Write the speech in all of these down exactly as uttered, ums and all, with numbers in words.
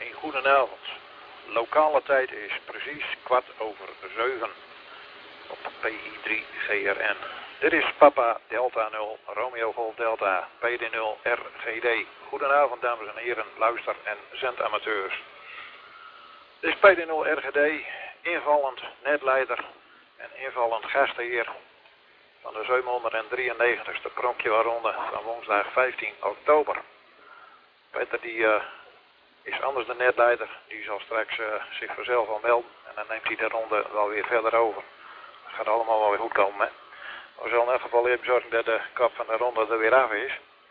een goedenavond. Lokale tijd is precies kwart over zeven op P I drie G R N. Dit is Papa Delta nul, Romeo Golf Delta, P D nul R G D. Goedenavond dames en heren, luister- en zendamateurs. Dit is P D nul R G D, invallend netleider en invallend gastheer van de zevenhonderddrieënnegentigste pronkjewaarronde van woensdag vijftien oktober. Peter die uh, is anders de netleider, die zal straks uh, zich vanzelf al melden en dan neemt hij de ronde wel weer verder over. Het gaat allemaal wel weer goed komen, hè. We zullen in elk geval even zorgen dat de kap van de ronde er weer af is.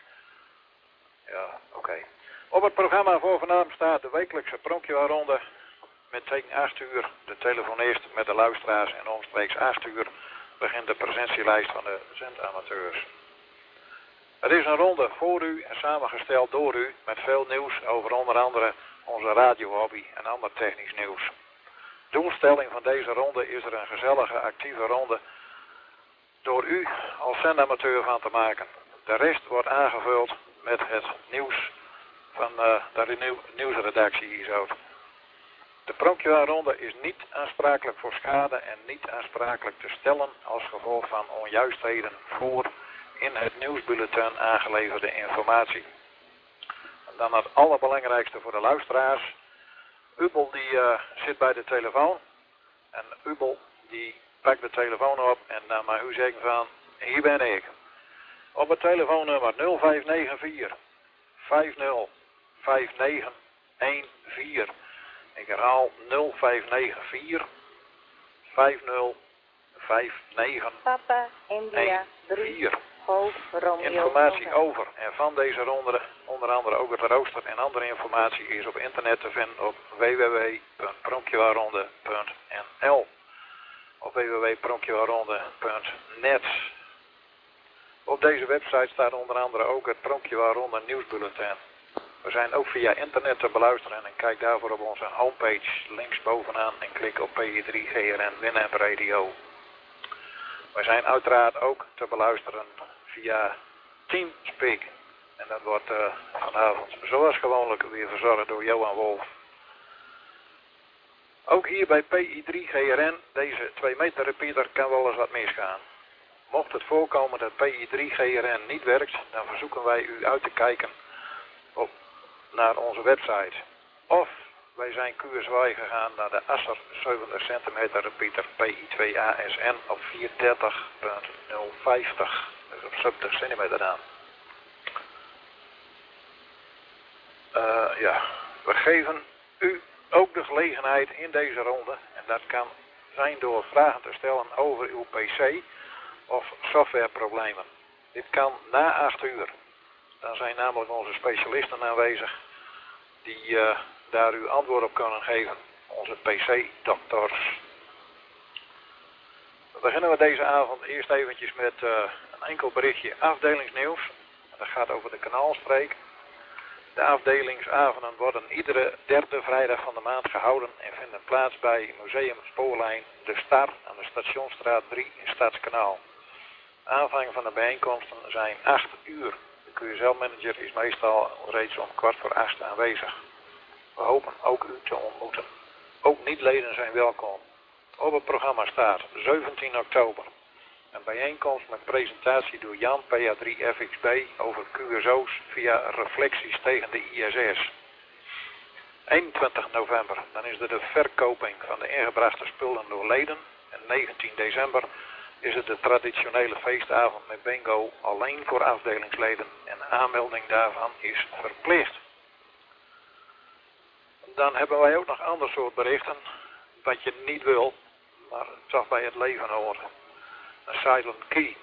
Ja, oké. Okay. Op het programma voor vanavond staat de wekelijkse pronkjewaarronde met tegen acht uur de telefonist met de luisteraars en omstreeks acht uur begint de presentielijst van de zendamateurs. Het is een ronde voor u en samengesteld door u met veel nieuws over onder andere onze radiohobby en ander technisch nieuws. Doelstelling van deze ronde is er een gezellige, actieve ronde door u als zendamateur van te maken. De rest wordt aangevuld met het nieuws van uh, de nieuwsredactie hier zo. De pronkjewaarronde is niet aansprakelijk voor schade en niet aansprakelijk te stellen als gevolg van onjuistheden voor in het nieuwsbulletin aangeleverde informatie. En dan het allerbelangrijkste voor de luisteraars. Ubel die uh, zit bij de telefoon en Ubel die pakt de telefoon op en dan mag u zeggen van, hier ben ik. Op het telefoonnummer nul vijf negen vier vijf nul vijf negen een vier. Ik herhaal nul vijf negen vier vijf nul vijf negen Papa India drie Golf Romeo. Informatie over en van deze ronde, onder andere ook het rooster en andere informatie is op internet te vinden op w w w punt pronkjewaarronde punt n l. Op w w w punt pronkjewaarronde punt net. Op deze website staat onder andere ook het Pronkjewaarronde nieuwsbulletin. We zijn ook via internet te beluisteren en kijk daarvoor op onze homepage links bovenaan en klik op P I drie G R N Winamp Radio. We zijn uiteraard ook te beluisteren via Teamspeak en dat wordt uh, vanavond zoals gewoonlijk weer verzorgd door Johan Wolf. Ook hier bij P I drie G R N, deze twee meter repeater, kan wel eens wat misgaan. Mocht het voorkomen dat P I drie G R N niet werkt, dan verzoeken wij u uit te kijken op, naar onze website. Of wij zijn Q S Y gegaan naar de Asser zeventig centimeter repeater P I twee A S N op vierhonderddertig punt nul vijftig, dus op zeventig centimeter aan. Uh, ja, we geven u ook de gelegenheid in deze ronde, en dat kan zijn door vragen te stellen over uw P C of softwareproblemen. Dit kan na acht uur. Dan zijn namelijk onze specialisten aanwezig die uh, daar u antwoord op kunnen geven. Onze P C-dokters. We beginnen we deze avond eerst eventjes met uh, een enkel berichtje afdelingsnieuws. Dat gaat over de kanaalstreek. De afdelingsavonden worden iedere derde vrijdag van de maand gehouden en vinden plaats bij Museum Spoorlijn De Star aan de Stationsstraat drie in Stadskanaal. Aanvang van de bijeenkomsten zijn acht uur. De Q S L-manager is meestal reeds om kwart voor acht aanwezig. We hopen ook u te ontmoeten. Ook niet-leden zijn welkom. Op het programma staat zeventien oktober. Een bijeenkomst met presentatie door Jan P A drie F X B over Q S O's via reflecties tegen de I S S. eenentwintig november, dan is er de verkoping van de ingebrachte spullen door leden. En negentien december is het de traditionele feestavond met bingo alleen voor afdelingsleden en aanmelding daarvan is verplicht. Dan hebben wij ook nog ander soort berichten, wat je niet wil, maar toch bij het leven hoort. Een silent key.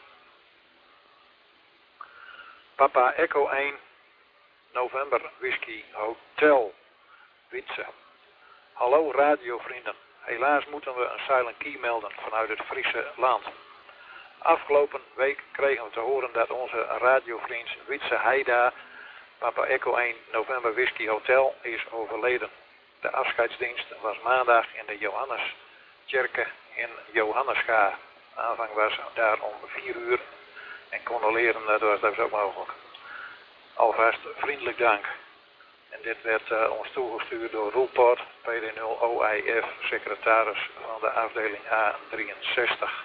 Papa Echo één, November Whisky Hotel, Witse. Hallo radiovrienden. Helaas moeten we een silent key melden vanuit het Friese land. Afgelopen week kregen we te horen dat onze radiovriend Witse Heida, Papa Echo één, November Whisky Hotel, is overleden. De afscheidsdienst was maandag in de Johanneskerke in Johannesga. Aanvang was daar om vier uur en condoleren, dat was dus ook mogelijk. Alvast vriendelijk dank. En En dit werd uh, ons toegestuurd door Roelport, P D nul O I F, secretaris van de afdeling A drieënzestig.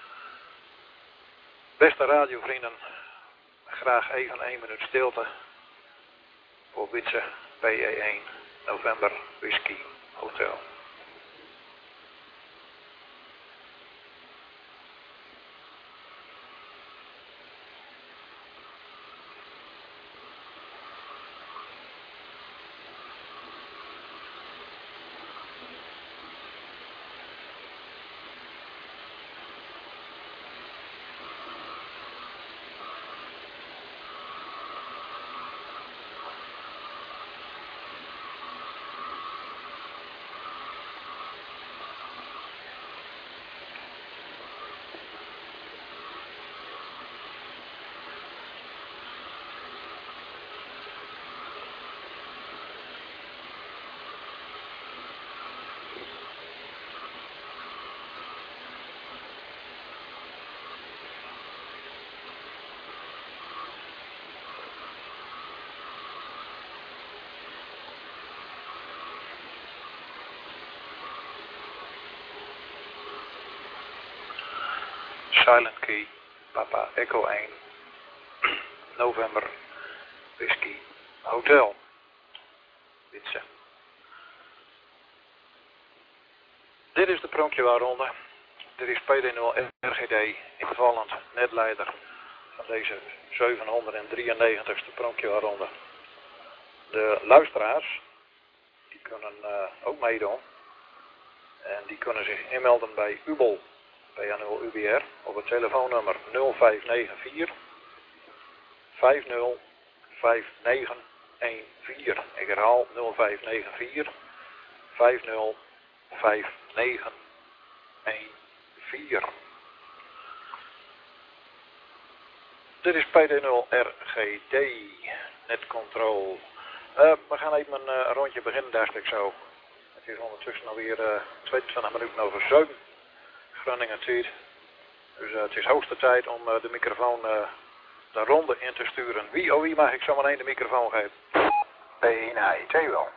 Beste radiovrienden, graag even één minuut stilte voor Witse P E één November Whisky Hotel. Silent Key, Papa Echo één, November Whisky Hotel, Witse. Dit is de pronkjewaarronde. Dit is P D nul R G D, invallend netleider van deze zevenhonderddrieënnegentigste pronkjewaarronde. De luisteraars, die kunnen uh, ook meedoen. En die kunnen zich inmelden bij U B O L. P A nul U B R op het telefoonnummer nul vijf negen vier vijf nul vijf negen een vier. Ik herhaal nul vijf negen vier vijf nul vijf negen een vier. Dit is P D nul R G D, netcontrol. Uh, we gaan even een uh, rondje beginnen, dacht ik zo. Het is ondertussen alweer uh, tweeëntwintig minuten over zeven. Groningen tijd. Dus uh, het is hoogste tijd om uh, de microfoon uh, de ronde in te sturen. Wie oh wie mag ik zo meteen de microfoon geven? P één A I twee wel.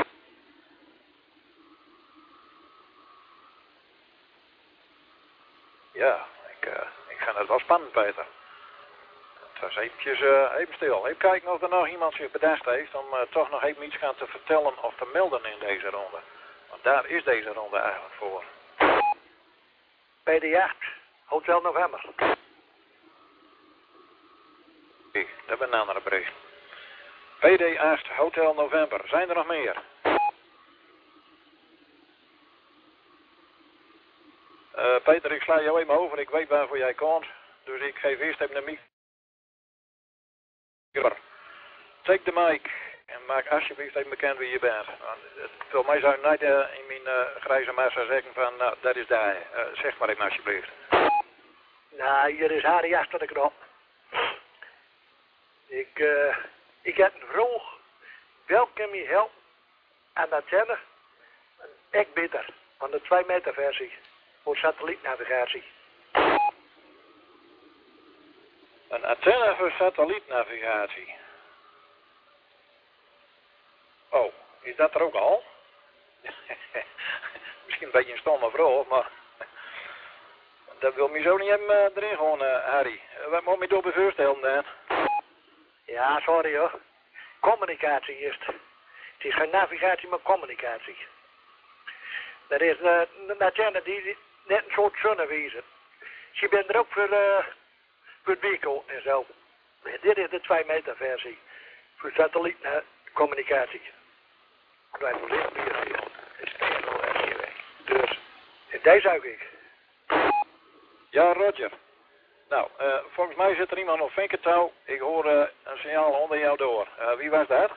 Ja, ik, uh, ik vind het wel spannend, Peter. Het was eventjes, uh, even stil. Even kijken of er nog iemand zich bedacht heeft om uh, toch nog even iets gaan te vertellen of te melden in deze ronde. Want daar is deze ronde eigenlijk voor. P D acht, Hotel November. Kijk, dat ben een andere bericht. P D acht, Hotel November. Zijn er nog meer? Uh, Peter, ik sla jou even over. Ik weet waarvoor jij komt. Dus ik geef eerst even een micro. Take de mic. En maak alsjeblieft even bekend wie je bent. Voor mij zou je niet uh, in mijn uh, grijze massa zeggen van, nou, dat is daar. Uh, zeg maar even alsjeblieft. Nou, hier is Harry achter de knop. Ik, uh, ik heb een vraag. Welke kan me helpen aan dat channel? Ik beter, van de twee meter versie. Voor satellietnavigatie. Een antenne voor satellietnavigatie. Oh, is dat er ook al? Misschien een beetje een stomme vraag, maar dat wil me zo niet hebben uh, erin gewoon, uh, Harry. Uh, wat moet je door voorstellen dan? Ja, sorry hoor. Communicatie is het. Het is geen navigatie, maar communicatie. Dat is uh, een antenne die net een soort zonnewezen. Ze bent er ook voor, uh, voor het weekend en zo. Dit is de twee meter versie. Voor satellietcommunicatie. Wij verlichten hier hier. Is dus, deze zou ik. Ja, Roger. Nou, uh, volgens mij zit er iemand op vinkertouw. Ik hoor uh, een signaal onder jou door. Uh, wie was dat?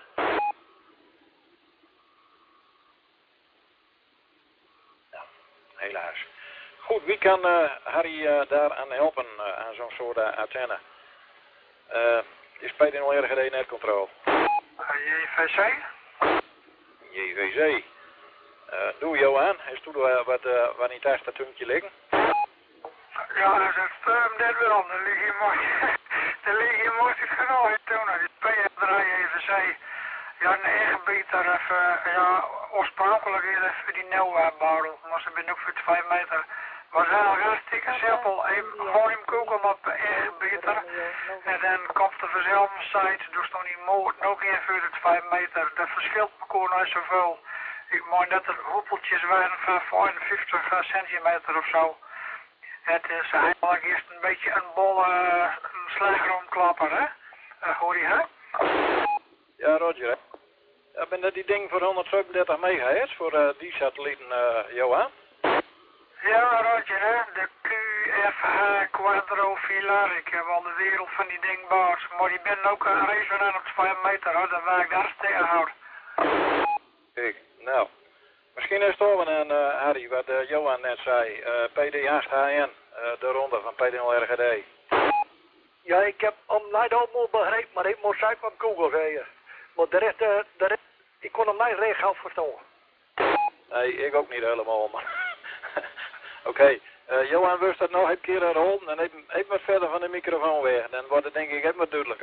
Nou, helaas. Goed, wie kan uh, Harry uh, daaraan helpen, uh, aan zo'n soort uh, antenne? Uh, is P D nul R G D netcontrol? J V C? J V C. Uh, doe Johan, is toen uh, wat, uh, wat niet echt dat tuntje liggen? Ja, dat is het firm net wel. Dan lig je mooi. Dan lig je mooi het genoeg in toen. Het P drie J V C. Ja, een eigen beter, even, ja, oorspronkelijk even die nieuwe bouwen, maar ze zijn ook voor twee meter. Maar ze zijn hartstikke simpel. Gewoon hem koken op eigen beter. En dan komt de verzelfde site, dus dan die moot nog een voor de twee meter. Dat verschilt me gewoon niet zoveel. Ik moet net er hoepeltjes waren van vijfenvijftig centimeter of zo. Het is eigenlijk eerst een beetje een bolle uh, slagroomklapper, hè? Uh, hoor je, hè? Ja, Roger, hè? Ja, ben dat die ding voor honderdzevenendertig megahertz voor uh, die satellieten, uh, Johan? Ja, Roger, hè? De Q F H Quadrofilar. Ik heb al de wereld van die ding bouwd. Maar die ben ook een resonant op twee meter, hoor. Dat waar ik daar tegenhoud. Kijk, nou. Misschien is het over aan uh, Harry, wat uh, Johan net zei. Uh, P D acht H N, uh, de ronde van P D nul R G D. Ja, ik heb hem niet allemaal begrepen, maar ik moest zeker op Google zeggen. Maar de rest, uh, de rest, ik kon hem niet recht goed verstaan. Nee, ik ook niet helemaal, maar... Oké, okay. uh, Johan, wist dat nog een keer herhalen en even, even wat verder van de microfoon weer. Dan wordt het denk ik even wat duidelijker.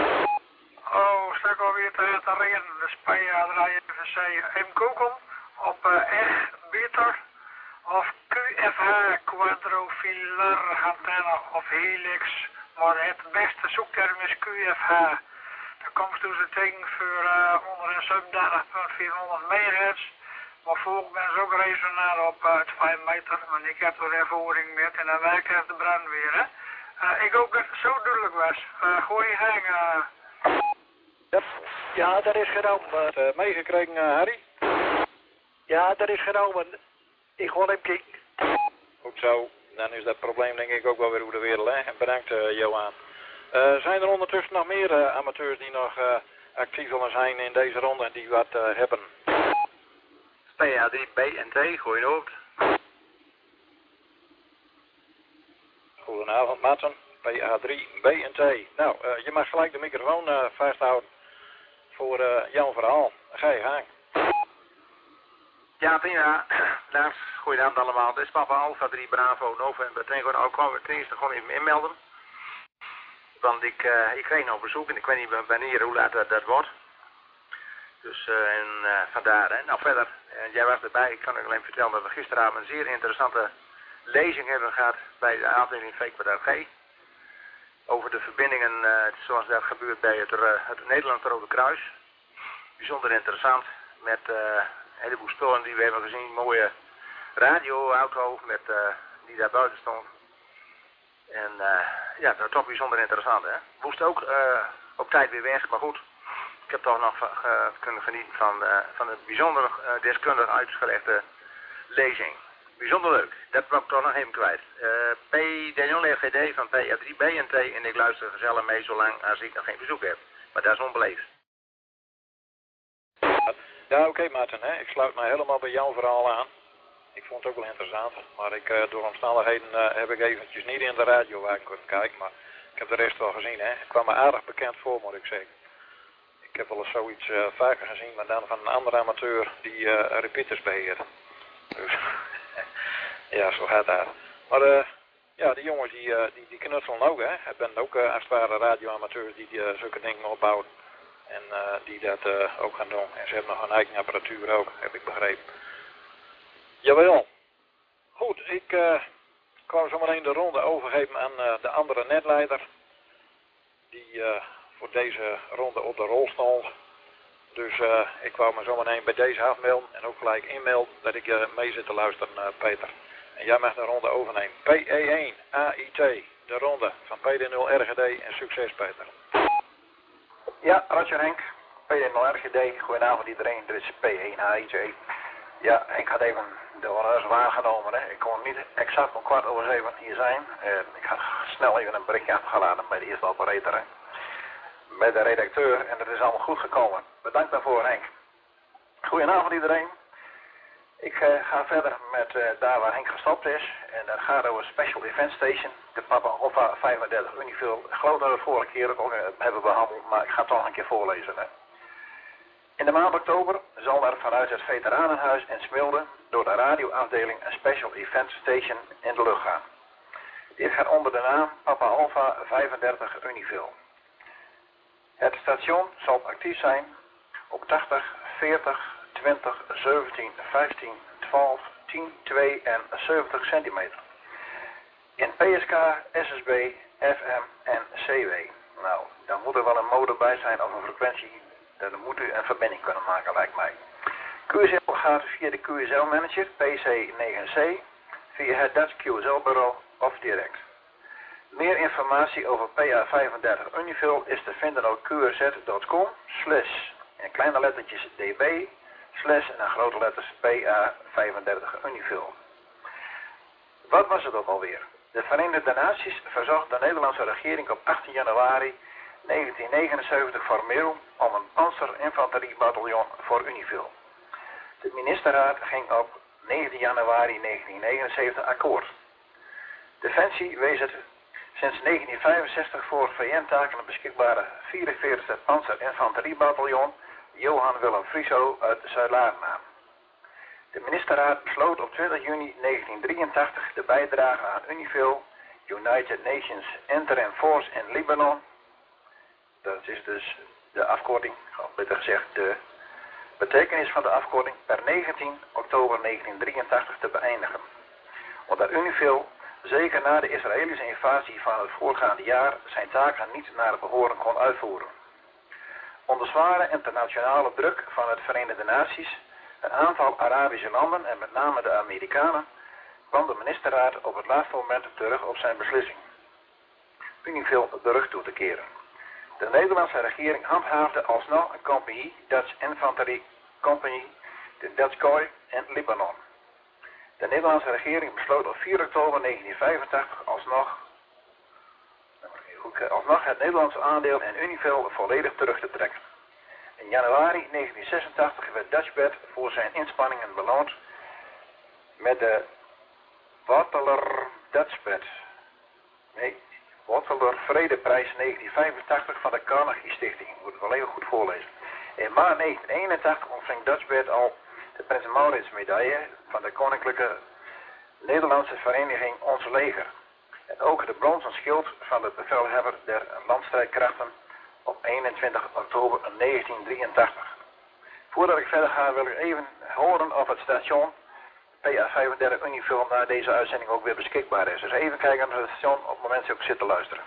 Oh, stuk alweer te, te reden. De Spaja draaien even zeggen. Even Google op uh, echt beter of Q F H Quadrofilar antenne of Helix. Maar het beste zoekterm is Q F H. Daar komt dus het ding voor uh, onder een sub dertig punt vierhonderd megahertz. Maar volgens ben ze ook resonant op uh, twee meter. Want ik heb er ervaring met en dan werkt het de brandweer. Hè? Uh, ik ook dat het zo duidelijk was. Uh, gooi je gang. Uh... Yep. Ja, dat is genomen. Uh, meegekregen, uh, Harry? Ja, dat is genomen. Ik ga hem kijken. Goed zo. Dan is dat probleem denk ik ook wel weer over de wereld. Hè? En bedankt, uh, Johan. Uh, zijn er ondertussen nog meer uh, amateurs die nog uh, actief willen zijn in deze ronde en die wat uh, hebben? P A drie B en T, goedenavond. Goedenavond, Maarten. P A drie B en T. Nou, uh, je mag gelijk de microfoon uh, vasthouden voor uh, jouw verhaal. Ga je gang. Ja, prima. Lars, goedenavond allemaal. Dit is Papa Alpha drie Bravo November. Ten eerste gewoon even inmelden. Want ik, uh, ik kreeg nog bezoek en ik weet niet wanneer, hoe laat dat, dat wordt. Dus uh, en, uh, vandaar. Hè. Nou verder, uh, jij was erbij. Ik kan u alleen vertellen dat we gisteravond een zeer interessante lezing hebben gehad bij de afdeling V Q G. Over de verbindingen uh, zoals dat gebeurt bij het, uh, het Nederlandse Rode Kruis. Bijzonder interessant met uh, een heleboel spullen die we hebben gezien. Een mooie radioauto met, uh, die daar buiten stond. En uh, ja, dat is toch bijzonder interessant. Hè? Moest ook uh, op tijd weer weg, maar goed. Ik heb toch nog uh, kunnen genieten van, uh, van een bijzonder uh, deskundig uitgelegde lezing. Bijzonder leuk. Dat wou ik toch nog even kwijt. Uh, P D nul R G D van P A drie B en T en ik luister gezellig mee zolang als ik nog geen bezoek heb. Maar dat is onbeleefd. Ja, oké okay, Maarten. Hè? Ik sluit mij helemaal bij jouw verhaal aan. Ik vond het ook wel interessant. Maar ik, uh, door omstandigheden uh, heb ik eventjes niet in de radio waar ik kon kijken. Maar ik heb de rest wel gezien. Hè? Het kwam me aardig bekend voor, moet ik zeggen. Ik heb wel eens zoiets uh, vaker gezien, maar dan van een andere amateur die uh, repeaters beheert. Dus ja, zo gaat dat. Maar uh, ja, die jongens die, uh, die, die knutselen ook, hè. Het zijn ook uh, als het ware radioamateurs die uh, zulke dingen opbouwen. En uh, die dat uh, ook gaan doen. En ze hebben nog een eigen apparatuur ook, heb ik begrepen. Jawel. Goed, ik uh, kwam zo meteen de ronde overgeven aan uh, de andere netleider. Die uh, voor deze ronde op de rol stond. Dus uh, ik wou me zo meteen bij deze afmelden en ook gelijk inmelden dat ik uh, mee zit te luisteren, uh, Peter. En jij mag de ronde overnemen. P E één A I T, de ronde van P D nul R G D en succes, Peter. Ja, Roger Henk, P D nul R G D, goedenavond iedereen, dit is P één A I T. Ja, ik had even de honneurs waargenomen, hè. Ik kon niet exact om kwart over zeven hier zijn. Uh, ik had snel even een berichtje afgeladen bij de eerste operator, hè. Met de redacteur en het is allemaal goed gekomen. Bedankt daarvoor, Henk. Goedenavond iedereen. Ik uh, ga verder met uh, daar waar Henk gestopt is. En dat gaat over Special Event Station. De Papa Alpha vijfendertig Unifil. Ik geloof dat we de vorige keer ook uh, hebben behandeld, maar ik ga het toch een keer voorlezen. Hè. In de maand oktober zal er vanuit het Veteranenhuis in Smilde door de radioafdeling een Special Event Station in de lucht gaan. Dit gaat onder de naam Papa Alpha vijfendertig Unifil. Het station zal actief zijn ook tachtig, veertig, twintig, zeventien, vijftien, twaalf, tien, twee en zeventig centimeter. In P S K, S S B, F M en C W. Nou, dan moet er wel een modem bij zijn of een frequentie. Dan moet u een verbinding kunnen maken, lijkt mij. Q S L gaat via de Q S L Manager, P C negen C, via het Dutch Q S L bureau of direct. Meer informatie over P A vijfendertig Unifil is te vinden op qrz.com slash in kleine lettertjes db slash en in grote letters P A vijfendertig Unifil. Wat was het ook alweer? De Verenigde Naties verzocht de Nederlandse regering op achttien januari negentien negenenzeventig formeel om een panzerinfanteriebataljon voor Unifil. De ministerraad ging op negentien januari negentien negenenzeventig akkoord. Defensie wees het sinds negentien vijfenzestig voor V N-taken beschikbare vierenveertigste panzerinfanteriebataljon Johan Willem Frieso uit Zuid-Laren aan. De ministerraad besloot op twintig juni negentien drieëntachtig de bijdrage aan Unifil, United Nations Interim Force in Libanon, dat is dus de afkorting, of beter gezegd de betekenis van de afkorting, per negentien oktober negentien drieëntachtig te beëindigen. Omdat Unifil, zeker na de Israëlische invasie van het voorgaande jaar, zijn taken niet naar behoren kon uitvoeren. Onder zware internationale druk van het Verenigde Naties, een aantal Arabische landen en met name de Amerikanen, kwam de ministerraad op het laatste moment terug op zijn beslissing Unifil de rug toe te keren. De Nederlandse regering handhaafde alsnog een compagnie, Dutch Infantry Company, de Dutch Kooi in Libanon. De Nederlandse regering besloot op vier oktober negentien vijfentachtig alsnog, alsnog het Nederlandse aandeel in Unifil volledig terug te trekken. In januari negentien zesentachtig werd Dutchbat voor zijn inspanningen beloond met de Waterler Dutchbat. Nee, Waterler Vredeprijs negentien vijfentachtig van de Carnegie Stichting. Ik moet het wel even goed voorlezen. In maart negentien eenentachtig ontving Dutchbat al de Prins Maurits medaille van de Koninklijke Nederlandse Vereniging Ons Leger. En ook de bronzen schild van de bevelhebber der landstrijdkrachten op eenentwintig oktober negentien drieëntachtig. Voordat ik verder ga wil ik even horen of het station P A vijfendertig Unifil na deze uitzending ook weer beschikbaar is. Dus even kijken naar het station op het moment dat ik zit te luisteren.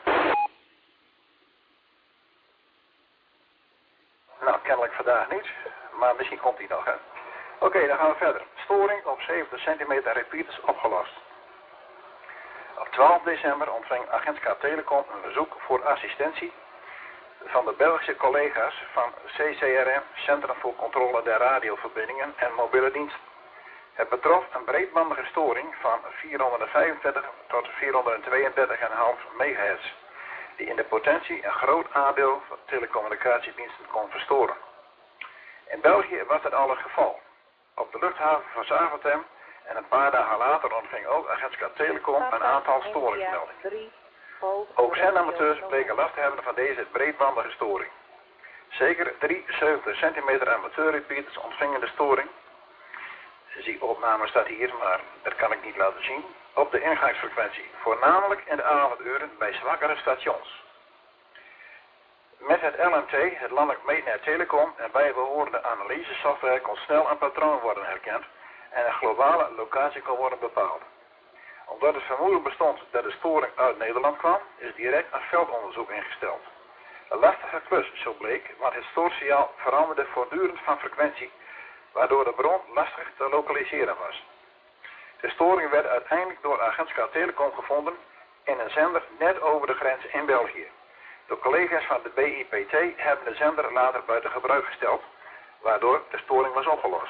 Nou, kennelijk vandaag niet, maar misschien komt hij nog. Hè. Oké, okay, dan gaan we verder. Storing op zeventig centimeter repeaters opgelost. Op twaalf december ontving Agentschap Telecom een verzoek voor assistentie van de Belgische collega's van C C R M, Centrum voor Controle der Radioverbindingen en Mobiele Diensten. Het betrof een breedbandige storing van vierhonderdvijfentwintig tot vierhonderdtweeëndertig komma vijf megahertz, die in de potentie een groot aandeel van telecommunicatiediensten kon verstoren. In België was dat al het geval. Op de luchthaven van Zaventem en een paar dagen later ontving ook Agentschap Telecom een aantal storingsmeldingen. Ook zendamateurs bleken last te hebben van deze breedbandige storing. Zeker drie zeventig centimeter amateurrepeaters ontvingen de storing. Die opname staat hier, maar dat kan ik niet laten zien. Op de ingangsfrequentie, voornamelijk in de avonduren bij zwakkere stations. Met het L M T, het Landelijk Meetnet Telecom en bijbehorende analysesoftware kon snel een patroon worden herkend en een globale locatie kon worden bepaald. Omdat het vermoeden bestond dat de storing uit Nederland kwam, is direct een veldonderzoek ingesteld. Een lastige klus, zo bleek, want het stoorsignaal veranderde voortdurend van frequentie, waardoor de bron lastig te lokaliseren was. De storing werd uiteindelijk door Agentschap Telecom gevonden in een zender net over de grens in België. De collega's van de B I P T hebben de zender later buiten gebruik gesteld, waardoor de storing was opgelost.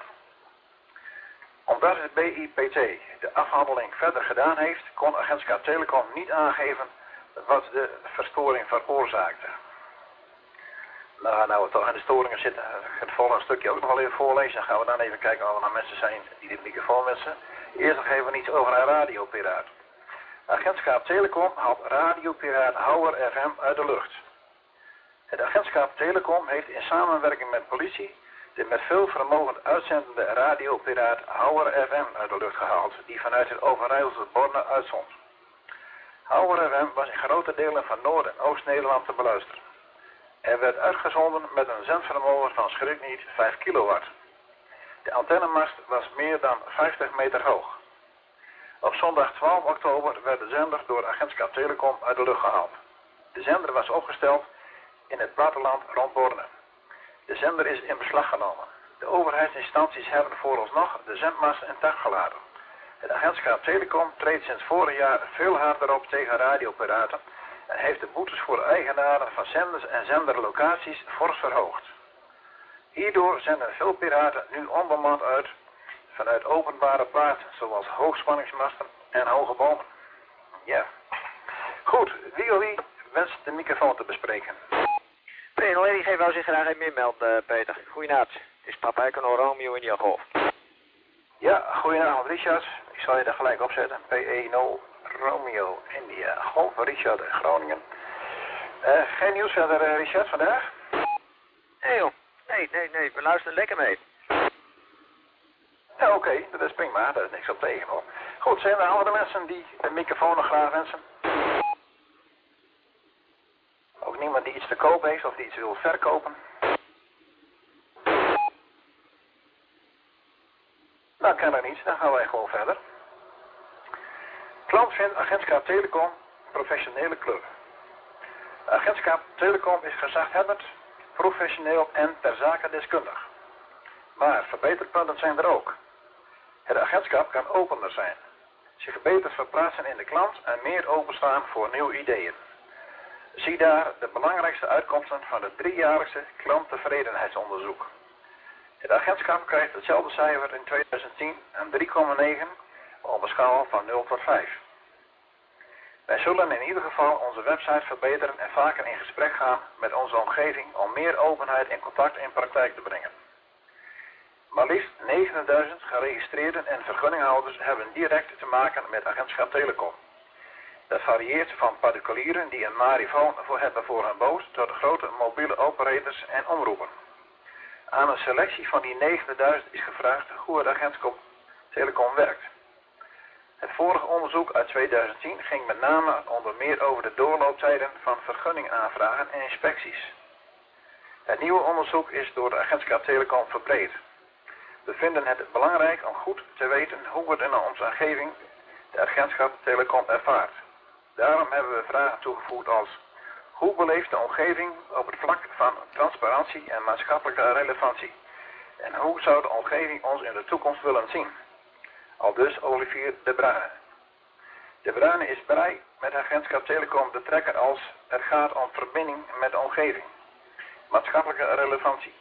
Omdat het B I P T de afhandeling verder gedaan heeft, kon Agentschap Telecom niet aangeven wat de verstoring veroorzaakte. Nou, nou we toch aan de storingen zitten, het volgende stukje ook nog wel even voorlezen. Dan gaan we dan even kijken of er nou mensen zijn die dit microfoon wensen. Eerst nog even iets over een radiopiraat. Agentschap Telecom haalt radiopiraat Houwer F M uit de lucht. Het Agentschap Telecom heeft in samenwerking met politie de met veel vermogen uitzendende radiopiraat Houwer F M uit de lucht gehaald, die vanuit het Overijsselse Borne uitzond. Houwer F M was in grote delen van Noord- en Oost-Nederland te beluisteren. Er werd uitgezonden met een zendvermogen van schrik niet vijf kilowatt. De antennemast was meer dan vijftig meter hoog. Op zondag twaalf oktober werd de zender door Agentschap Telecom uit de lucht gehaald. De zender was opgesteld in het platteland rond Borne. De zender is in beslag genomen. De overheidsinstanties hebben vooralsnog de zendmast intact gelaten. Het Agentschap Telecom treedt sinds vorig jaar veel harder op tegen radiopiraten en heeft de boetes voor de eigenaren van zenders en zenderlocaties fors verhoogd. Hierdoor zenden veel piraten nu onbemand uit vanuit openbare plaatsen zoals hoogspanningsmasten en hoge bomen. Ja. Goed, wie of wie wenst de microfoon te bespreken? P nul één, geef wou zich graag even inmelden, uh, Peter. Goedenavond. Het is papa Echo Romeo in je golf. Ja, goedenavond Richard. Ik zal je daar gelijk opzetten. P E nul Romeo India Golf, Richard Groningen. Uh, geen nieuws verder, uh, Richard, vandaag? Nee joh, nee, nee, nee, we luisteren lekker mee. Ja, oké, okay, dat is prima, daar is niks op tegen hoor. Goed, zijn er andere mensen die de microfoon nog graag wensen? Ook niemand die iets te koop heeft of die iets wil verkopen? Nou, kan er niet, dan gaan wij gewoon verder. Klant vindt Agentschap Telecom professionele club. Agentschap Telecom is gezaghebbend, professioneel en ter zake deskundig. Maar verbeterpunten zijn er ook. Het agentschap kan opener zijn, zich beter verplaatsen in de klant en meer openstaan voor nieuwe ideeën. Zie daar de belangrijkste uitkomsten van het driejaarlijkse klanttevredenheidsonderzoek. Het agentschap krijgt hetzelfde cijfer in tweeduizend tien en drie komma negen op een schaal van nul tot vijf. Wij zullen in ieder geval onze website verbeteren en vaker in gesprek gaan met onze omgeving om meer openheid en contact in praktijk te brengen. Maar liefst negentigduizend geregistreerden en vergunninghouders hebben direct te maken met Agentschap Telecom. Dat varieert van particulieren die een marifoon voor hebben voor hun boot tot grote mobiele operators en omroepen. Aan een selectie van die negentigduizend is gevraagd hoe het Agentschap Telecom werkt. Het vorige onderzoek uit tweeduizend tien ging met name onder meer over de doorlooptijden van vergunningaanvragen en inspecties. Het nieuwe onderzoek is door de Agentschap Telecom verbreed. We vinden het belangrijk om goed te weten hoe het in onze omgeving de Agentschap Telecom ervaart. Daarom hebben we vragen toegevoegd als: hoe beleeft de omgeving op het vlak van transparantie en maatschappelijke relevantie? En hoe zou de omgeving ons in de toekomst willen zien? Aldus Olivier de Bruyne. De Bruyne is blij met Agentschap Telecom te trekken als het gaat om verbinding met de omgeving. Maatschappelijke relevantie.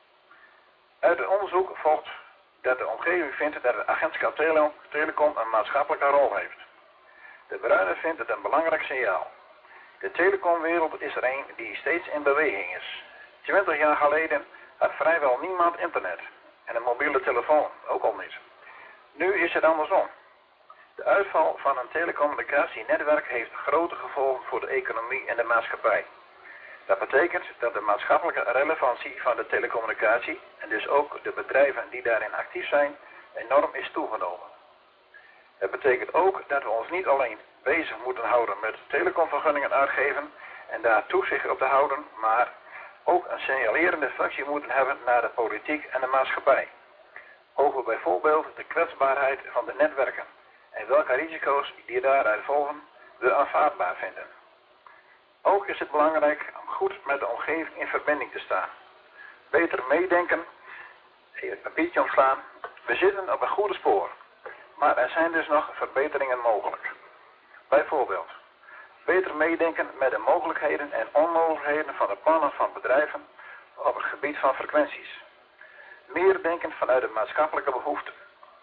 Uit het onderzoek volgt dat de omgeving vindt dat het Agentschap Telecom een maatschappelijke rol heeft. De Bruyne vindt het een belangrijk signaal. De telecomwereld is er een die steeds in beweging is. Twintig jaar geleden had vrijwel niemand internet en een mobiele telefoon ook al niet. Nu is het andersom. De uitval van een telecommunicatienetwerk heeft grote gevolgen voor de economie en de maatschappij. Dat betekent dat de maatschappelijke relevantie van de telecommunicatie en dus ook de bedrijven die daarin actief zijn enorm is toegenomen. Het betekent ook dat we ons niet alleen bezig moeten houden met telecomvergunningen uitgeven en daar toezicht op te houden, maar ook een signalerende functie moeten hebben naar de politiek en de maatschappij. Over bijvoorbeeld de kwetsbaarheid van de netwerken en welke risico's die daaruit volgen we aanvaardbaar vinden. Ook is het belangrijk om goed met de omgeving in verbinding te staan. Beter meedenken, even het papiertje omslaan. We zitten op een goede spoor, maar er zijn dus nog verbeteringen mogelijk. Bijvoorbeeld, beter meedenken met de mogelijkheden en onmogelijkheden van de plannen van bedrijven op het gebied van frequenties. Meer denken vanuit de maatschappelijke behoeften.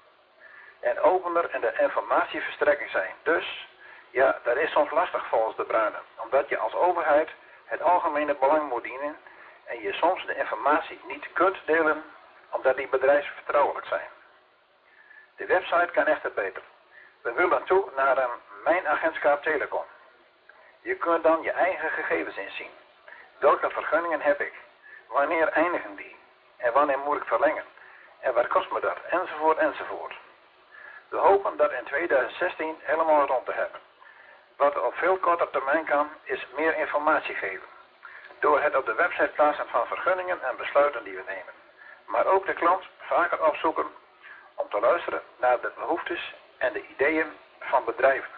En opener in de informatieverstrekking zijn. Dus, ja, dat is soms lastig volgens de Bruyne, omdat je als overheid het algemene belang moet dienen en je soms de informatie niet kunt delen omdat die bedrijfsvertrouwelijk zijn. De website kan echter beter. We willen toe naar een Mijn Agentschap Telecom. Je kunt dan je eigen gegevens inzien. Welke vergunningen heb ik? Wanneer eindigen die? En wanneer moet ik verlengen? En wat kost me dat? Enzovoort, enzovoort. We hopen dat in tweeduizend zestien helemaal rond te hebben. Wat op veel korter termijn kan, is meer informatie geven. door het op de website plaatsen van vergunningen en besluiten die we nemen. Maar ook de klant vaker opzoeken om te luisteren naar de behoeftes en de ideeën van bedrijven.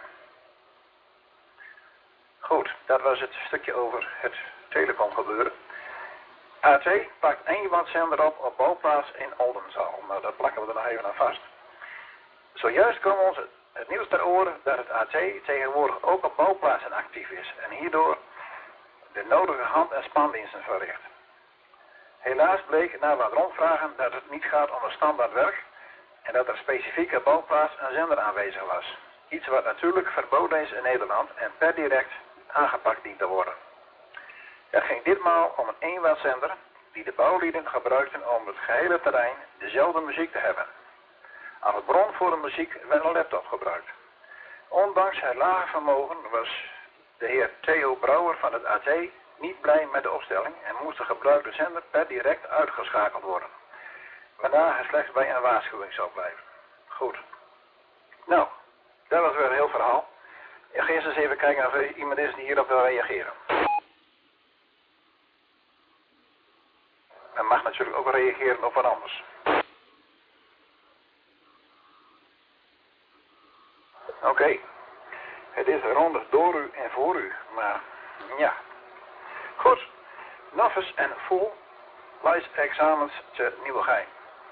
Goed, dat was het stukje over het telecomgebeuren. A twee pakt één watzender op op bouwplaats in Oldenzaal. Nou, dat plakken we er nog even aan vast. Zojuist kwam ons het nieuws ter oren dat het A T tegenwoordig ook op bouwplaatsen actief is en hierdoor de nodige hand- en spandiensten verricht. Helaas bleek na wat rondvragen dat het niet gaat om een standaard werk en dat er specifieke bouwplaats een zender aanwezig was. Iets wat natuurlijk verboden is in Nederland en per direct aangepakt dient te worden. Het ging ditmaal om een één wattzender die de bouwlieden gebruikten om het gehele terrein dezelfde muziek te hebben. Als bron voor de muziek werd een laptop gebruikt. Ondanks het lage vermogen was de heer Theo Brouwer van het A T niet blij met de opstelling en moest de gebruikte zender per direct uitgeschakeld worden. Waarna hij slechts bij een waarschuwing zou blijven. Goed. Nou, dat was weer een heel verhaal. Ik ga eerst eens even kijken of er iemand is die hierop wil reageren. Men mag natuurlijk ook reageren op wat anders. Oké, okay. Het is rondig door u en voor u, maar ja. Goed, novice en full lijstexamens te Nieuwegein.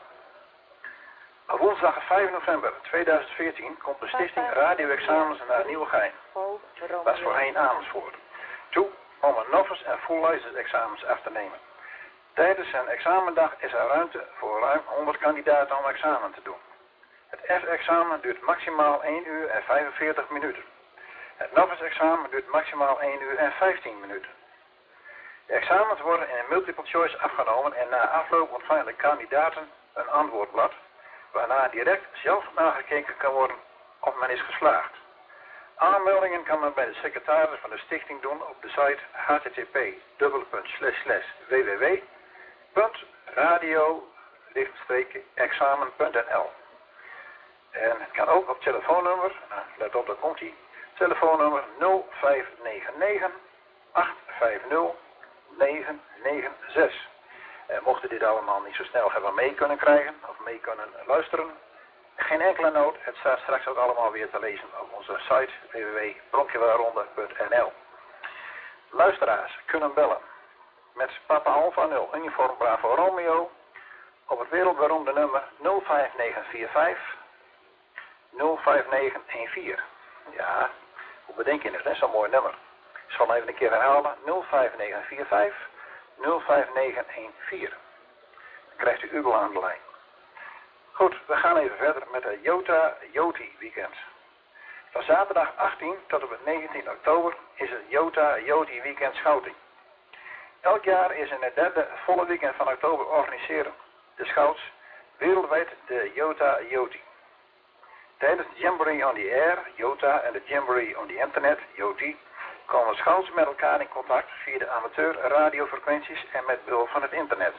Op woensdag vijf november tweeduizend veertien komt de stichting radio-examens naar Nieuwegein. Dat is voorheen Amersfoort. Toe om een novice en full lijstexamens af te nemen. Tijdens een examendag is er ruimte voor ruim honderd kandidaten om examen te doen. Het F-examen duurt maximaal één uur en vijfenveertig minuten. Het novice-examen duurt maximaal één uur en vijftien minuten. De examens worden in een multiple choice afgenomen en na afloop ontvangen de kandidaten een antwoordblad, waarna direct zelf nagekeken kan worden of men is geslaagd. Aanmeldingen kan men bij de secretaris van de stichting doen op de site h t t p w w w punt radio examen punt n l. En het kan ook op telefoonnummer, nou, let op, daar komt hij, telefoonnummer nul vijf negen negen acht vijf nul negen negen zes. En mochten dit allemaal niet zo snel hebben mee kunnen krijgen of mee kunnen luisteren, geen enkele nood, het staat straks ook allemaal weer te lezen op onze site w w w punt brokjewaarronde punt n l. Luisteraars kunnen bellen met Papa Alpha nul Uniform Bravo Romeo op het wereldberoemde nummer nul vijf negen vier vijf nul vijf negen een vier. Ja, hoe bedenk je het? Dat is zo'n mooi nummer. Ik zal even een keer herhalen. nul vijf negen vier vijf nul vijf negen een vier. Dan krijgt u Hugo aan de lijn. Goed, we gaan even verder met het Jota Joti weekend. Van zaterdag achttien tot en met negentien oktober is het Jota Joti weekend Schouting. Elk jaar is in het derde volle weekend van oktober organiseren de Scouts wereldwijd de Jota Joti. Tijdens de Jamboree on the Air, Jota, en de Jamboree on the Internet, Joti, komen Scouts met elkaar in contact via de amateur radiofrequenties en met behulp van het internet.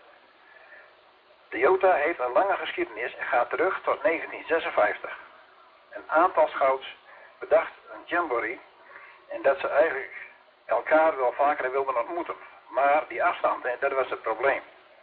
De Jota heeft een lange geschiedenis en gaat terug tot negentien zesenvijftig. Een aantal Scouts bedacht een Jamboree en dat ze eigenlijk elkaar wel vaker wilden ontmoeten. Maar die afstand, dat was het probleem.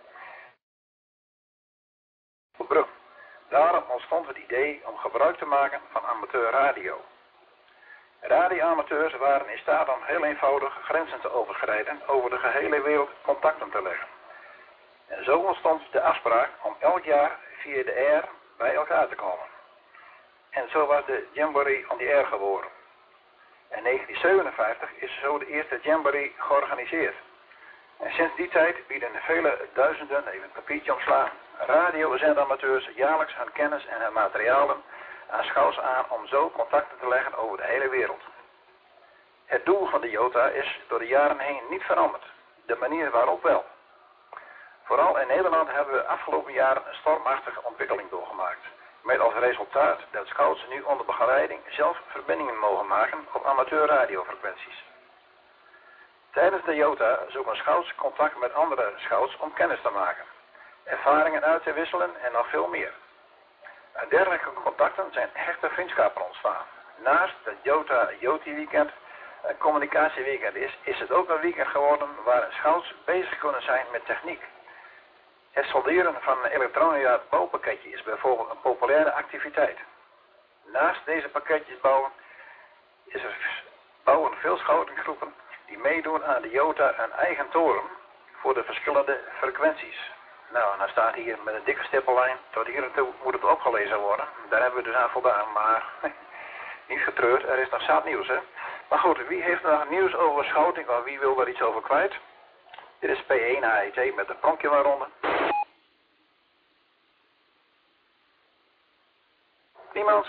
Brug. Daarom ontstond het idee om gebruik te maken van amateurradio. Radioamateurs waren in staat om heel eenvoudig grenzen te overschrijden, over de gehele wereld contacten te leggen. En zo ontstond de afspraak om elk jaar via de air bij elkaar te komen. En zo was de Jamboree on the Air geboren. In negentien zevenenvijftig is zo de eerste Jamboree georganiseerd. En sinds die tijd bieden vele duizenden, even een papiertje omslaan, radiozendamateurs jaarlijks hun kennis en hun materialen aan Scouts aan om zo contacten te leggen over de hele wereld. Het doel van de Jota is door de jaren heen niet veranderd, de manier waarop wel. Vooral in Nederland hebben we afgelopen jaren een stormachtige ontwikkeling doorgemaakt, met als resultaat dat Scouts nu onder begeleiding zelf verbindingen mogen maken op amateurradiofrequenties. Tijdens de Jota zoeken Scouts contact met andere Scouts om kennis te maken, ervaringen uit te wisselen en nog veel meer. Uit dergelijke contacten zijn hechte vriendschappen ontstaan. Naast het Jota Joti weekend een communicatieweekend is, is het ook een weekend geworden waarin scouts bezig kunnen zijn met techniek. Het solderen van een elektronica bouwpakketje is bijvoorbeeld een populaire activiteit. Naast deze pakketjes bouwen, is er, bouwen veel schoutinggroepen die meedoen aan de Jota een eigen toren voor de verschillende frequenties. Nou, en dan staat hier met een dikke stippellijn, tot hier naartoe moet het opgelezen worden. Daar hebben we dus aan voldaan, maar niet getreurd, er is nog zat nieuws, hè. Maar goed, wie heeft nog nieuws over schouting of wie wil daar iets over kwijt? Dit is P één H I T met de pronkje waaronder. Niemand?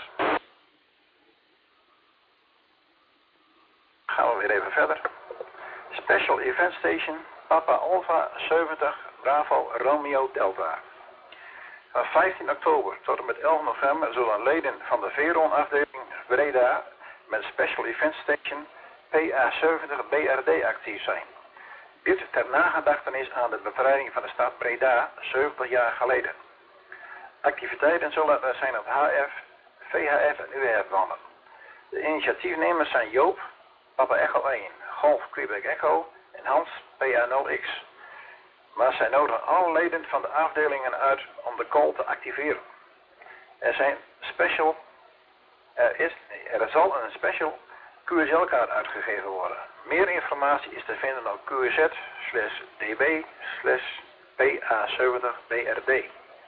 Gaan we weer even verder. Special Event Station, Papa Alpha zeventig, Bravo Romeo Delta. Van vijftien oktober tot en met elf november zullen leden van de Veron afdeling Breda met Special Event Station P A zeventig B R D actief zijn. Dit ter nagedachtenis aan de bevrijding van de stad Breda zeventig jaar geleden. Activiteiten zullen er zijn op H F, V H F en U H F-banden. De initiatiefnemers zijn Joop, Papa Echo één, Golf Quebec Echo en Hans P A nul X. Maar zij nodigen alle leden van de afdelingen uit om de call te activeren. Er zijn special, er, is, er zal een special Q S L-kaart uitgegeven worden. Meer informatie is te vinden op Q Z slash D B slash P A zeventig B R D.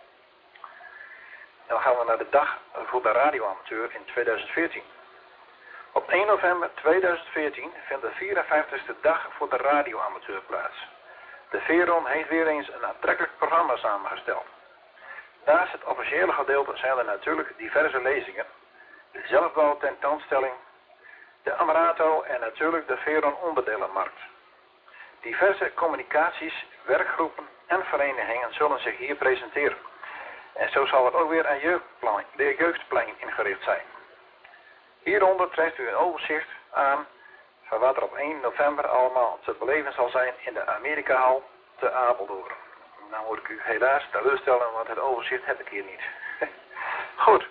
En dan gaan we naar de dag voor de radioamateur in tweeduizend veertien. Op één november tweeduizend veertien vindt de vierenvijftigste dag voor de radioamateur plaats. De Veron heeft weer eens een aantrekkelijk programma samengesteld. Naast het officiële gedeelte zijn er natuurlijk diverse lezingen, de zelfbouwtentoonstelling, de Amarato en natuurlijk de Veron onderdelenmarkt. Diverse communicaties, werkgroepen en verenigingen zullen zich hier presenteren. En zo zal het ook weer een jeugdplein, de jeugdplein ingericht zijn. Hieronder treft u een overzicht aan van wat er op één november allemaal te beleven zal zijn in de Amerikahal te Apeldoorn. Nou moet ik u helaas teleurstellen, want het overzicht heb ik hier niet. Goed.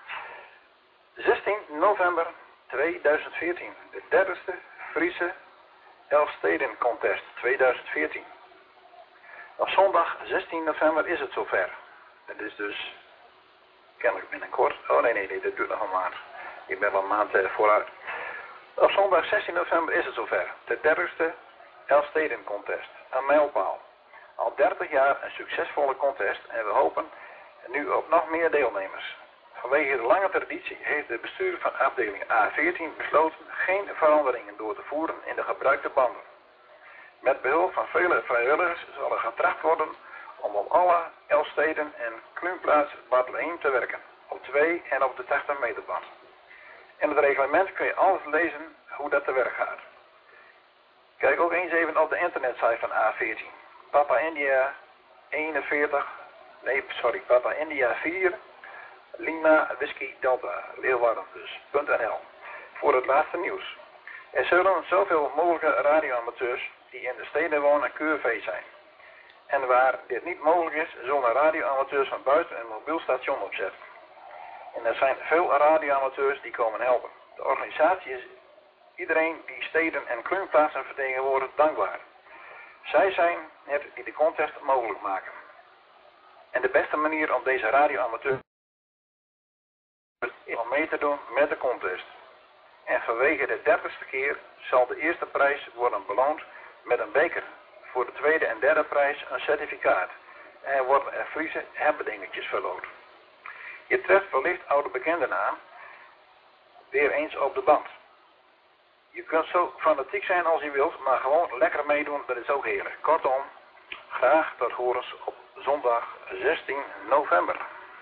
zestien november tweeduizend veertien. De dertigste Friese Elfsteden Contest tweeduizend veertien. Op zondag zestien november is het zover. Dat is dus kennelijk binnenkort. Oh nee, nee, nee, dat duurt nog een maand. Ik ben wel een maand eh, vooruit. Op zondag zestien november is het zover. De dertigste Elfsteden Contest. Een mijlpaal. Al dertig jaar een succesvolle contest en we hopen nu op nog meer deelnemers. Vanwege de lange traditie heeft de bestuur van afdeling A veertien besloten geen veranderingen door te voeren in de gebruikte banden. Met behulp van vele vrijwilligers zal er getracht worden om op alle Elfsteden en Kluunplaats Bartel één te werken. Op twee en op de tachtig meter band. In het reglement kun je alles lezen hoe dat te werk gaat. Kijk ook eens even op de internetsite van A veertien. Papa India eenenveertig, nee sorry, Papa India vier, Lima Whisky Delta, Leeuwarden dus, .nl, voor het laatste nieuws. Er zullen zoveel mogelijke radioamateurs die in de steden wonen Q V zijn. En waar dit niet mogelijk is, zullen radioamateurs van buiten een mobiel station opzetten. En er zijn veel radioamateurs die komen helpen. De organisatie is iedereen die steden en Kluunplaatsen vertegenwoordigt dankbaar. Zij zijn het die de contest mogelijk maken. En de beste manier om deze radioamateur is om mee te doen met de contest. En vanwege de dertigste keer zal de eerste prijs worden beloond met een beker. Voor de tweede en derde prijs een certificaat. En er worden er Friese herbedingetjes verloot. Je treft wellicht oude bekenden aan, weer eens op de band. Je kunt zo fanatiek zijn als je wilt, maar gewoon lekker meedoen, dat is ook heerlijk. Kortom, graag tot horens op zondag zestien november.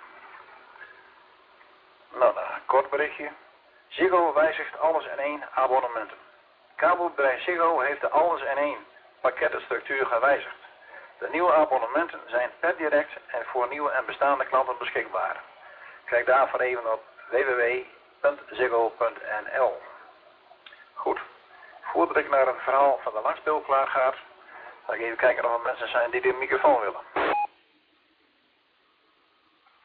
Nou, een kort berichtje. Ziggo wijzigt alles in één abonnementen. Kabelbedrijf Ziggo heeft de alles in één pakkettenstructuur gewijzigd. De nieuwe abonnementen zijn per direct en voor nieuwe en bestaande klanten beschikbaar. Kijk daarvoor even op w w w punt ziggo punt n l. Goed, voordat ik naar het verhaal van de langspeelklaar ga, ga ik even kijken of er mensen zijn die de microfoon willen.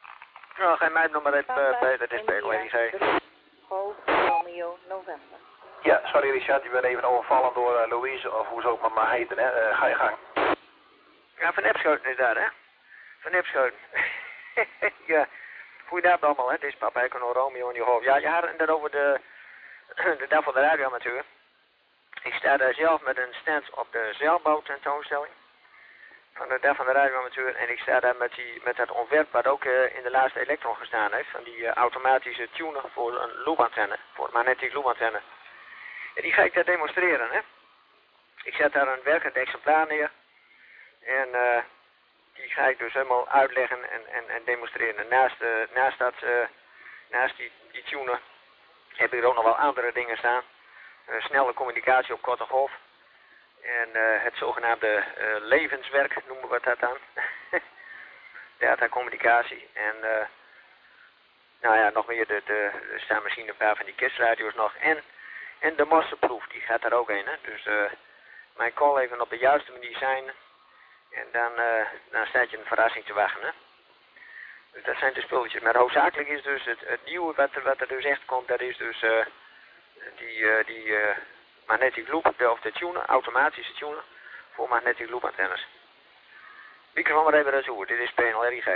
Nou, geen mij nog maar even uh, bij de display, weet ik zeggen. Golf Romeo November. Ja, sorry Richard, je bent even overvallen door uh, Louise, of hoe ze ook maar, maar heten, hè. Uh, ga je gang. Ja, Van Epschoten is daar, hè? Van Epschoten. Ja, goedenavond allemaal, hè. Dit is papa Econo Romeo en je hoofd. Ja, je had het over de, de dag van de radioamateur. Ik sta daar zelf met een stand op de zeilboottentoonstelling van de dag van de radioamateur. En ik sta daar met, die, met dat ontwerp wat ook uh, in de laatste Elektron gestaan heeft. Van die uh, automatische tuner voor een loopantenne, voor een magnetiek loopantenne. En die ga ik daar demonstreren, hè. Ik zet daar een werkend exemplaar neer. En uh, die ga ik dus helemaal uitleggen en, en, en demonstreren. Naast, uh, naast, dat, uh, naast die, die tuner heb ik er ook nog wel andere dingen staan. Uh, snelle communicatie op korte golf. En uh, het zogenaamde uh, levenswerk noemen we dat dan. Datacommunicatie. En uh, nou ja, nog meer, de, de, er staan misschien een paar van die kistradio's nog. En, en de mossenproef, die gaat daar ook in. Hè? Dus uh, mijn call even op de juiste manier zijn. En dan, uh, dan staat je een verrassing te wachten. Hè? Dus dat zijn de spulletjes. Maar hoofdzakelijk is dus het, het nieuwe wat, wat er dus echt komt, dat is dus uh, die, uh, die uh, magnetic loop, de, of de tuner, automatische tuner voor magnetic loop antennes. Microfoon maar even naartoe, dit is P N L R I G.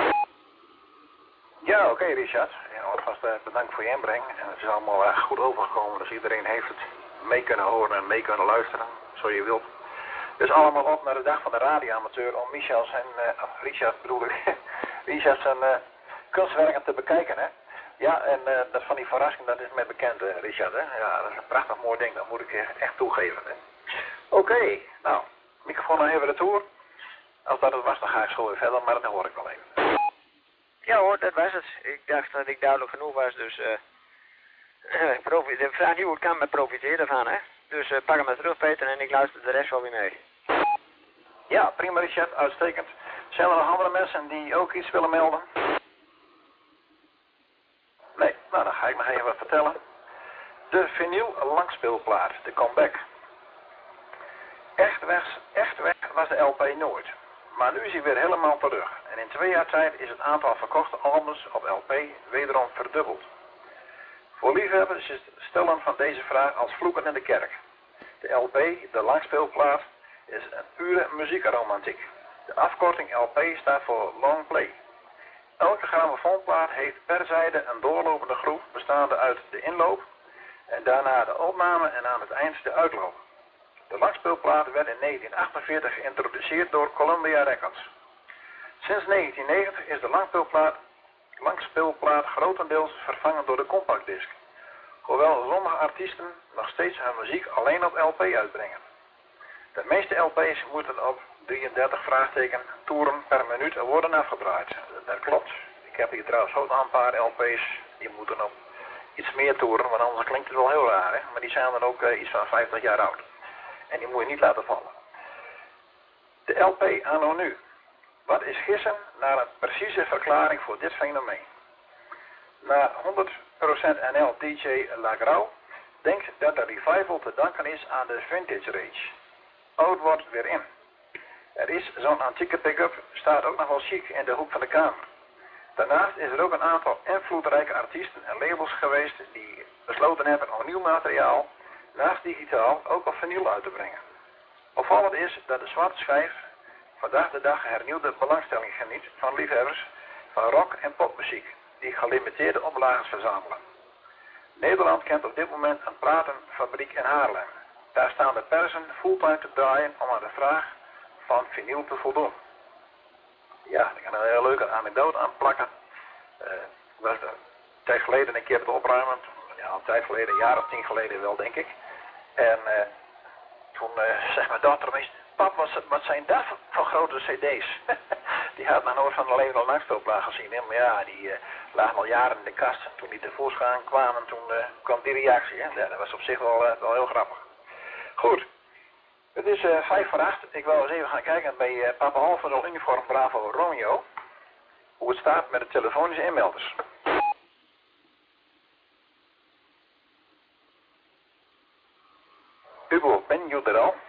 Ja, oké okay, Richard. Ja, alvast uh, bedankt voor je inbreng. En het is allemaal uh, goed overgekomen, dus iedereen heeft het mee kunnen horen en mee kunnen luisteren, zo je wilt. Dus allemaal op naar de dag van de radioamateur om Michel zijn, uh, Richard bedoel ik, Richard zijn uh, kunstwerken te bekijken, hè. Ja, en uh, dat van die verrassing, dat is mij bekend, uh, Richard, hè. Ja, dat is een prachtig mooi ding, dat moet ik je echt toegeven, hè. Oké, okay, nou, microfoon nog even retour. Als dat het was, dan ga ik zo weer verder, maar dat hoor ik wel even. Ja hoor, dat was het. Ik dacht dat ik duidelijk genoeg was, dus uh, uh, de vraag niet hoe ik kan, maar profiteer ervan, hè. Dus uh, pak hem maar terug, Peter, en ik luister de rest wel weer mee. Ja, prima Richard, uitstekend. Zijn er nog andere mensen die ook iets willen melden? Nee, nou dan ga ik nog even wat vertellen. De vinyl langspeelplaat, de comeback. Echt weg, echt weg was de L P nooit. Maar nu is hij weer helemaal terug. En in twee jaar tijd is het aantal verkochte albums op L P wederom verdubbeld. Voor liefhebbers is het stellen van deze vraag als vloeken in de kerk. De L P, de langspeelplaat, is een pure muziekromantiek. De afkorting L P staat voor long play. Elke grammofoonplaat heeft per zijde een doorlopende groef bestaande uit de inloop en daarna de opname en aan het eind de uitloop. De langspeelplaat werd in negentien achtenveertig geïntroduceerd door Columbia Records. Sinds negentien negentig is de langspeelplaat, langspeelplaat grotendeels vervangen door de compactdisc. Hoewel sommige artiesten nog steeds hun muziek alleen op L P uitbrengen. De meeste L P's moeten op drieëndertig vraagteken toeren per minuut worden afgedraaid. Dat klopt. Ik heb hier trouwens ook nog een paar L P's die moeten op iets meer toeren, want anders klinkt het wel heel raar. Hè? Maar die zijn dan ook uh, iets van vijftig jaar oud. En die moet je niet laten vallen. De L P anno nu. Wat is gissen naar een precieze verklaring voor dit fenomeen? Na honderd procent N L D J Lagrau denkt dat de revival te danken is aan de vintage rage. Oud wordt weer in. Er is zo'n antieke pick-up, staat ook nog wel chic in de hoek van de kamer. Daarnaast is er ook een aantal invloedrijke artiesten en labels geweest die besloten hebben om nieuw materiaal, naast digitaal, ook op vinyl uit te brengen. Opvallend is dat de zwarte schijf vandaag de dag hernieuwde belangstelling geniet van liefhebbers van rock- en popmuziek, die gelimiteerde oplages verzamelen. Nederland kent op dit moment een platenfabriek in Haarlem. Daar staan de persen fulltime te draaien om aan de vraag van vinyl te voldoen. Ja, ik kan er een hele leuke anekdote aan plakken. Uh, ik was een tijd geleden een keer te opruimen. Ja, een tijd geleden, een jaar of tien geleden wel, denk ik. En uh, toen uh, zei mijn dochter opeens, pap, wat, wat zijn dat voor, voor grote cd's? Die had nog nooit van de leven al nachtspelplaat gezien. Hè? Maar ja, die uh, lagen al jaren in de kast. Toen die tevoorschijn kwamen, toen uh, kwam die reactie. Hè? Ja, dat was op zich wel, uh, wel heel grappig. Goed. Het is uh, vijf voor acht. Ik wil eens even gaan kijken bij uh, Papa Alfa Uniform Bravo Romeo. Hoe het staat met de telefonische inmelders. Hugo, ben je er al?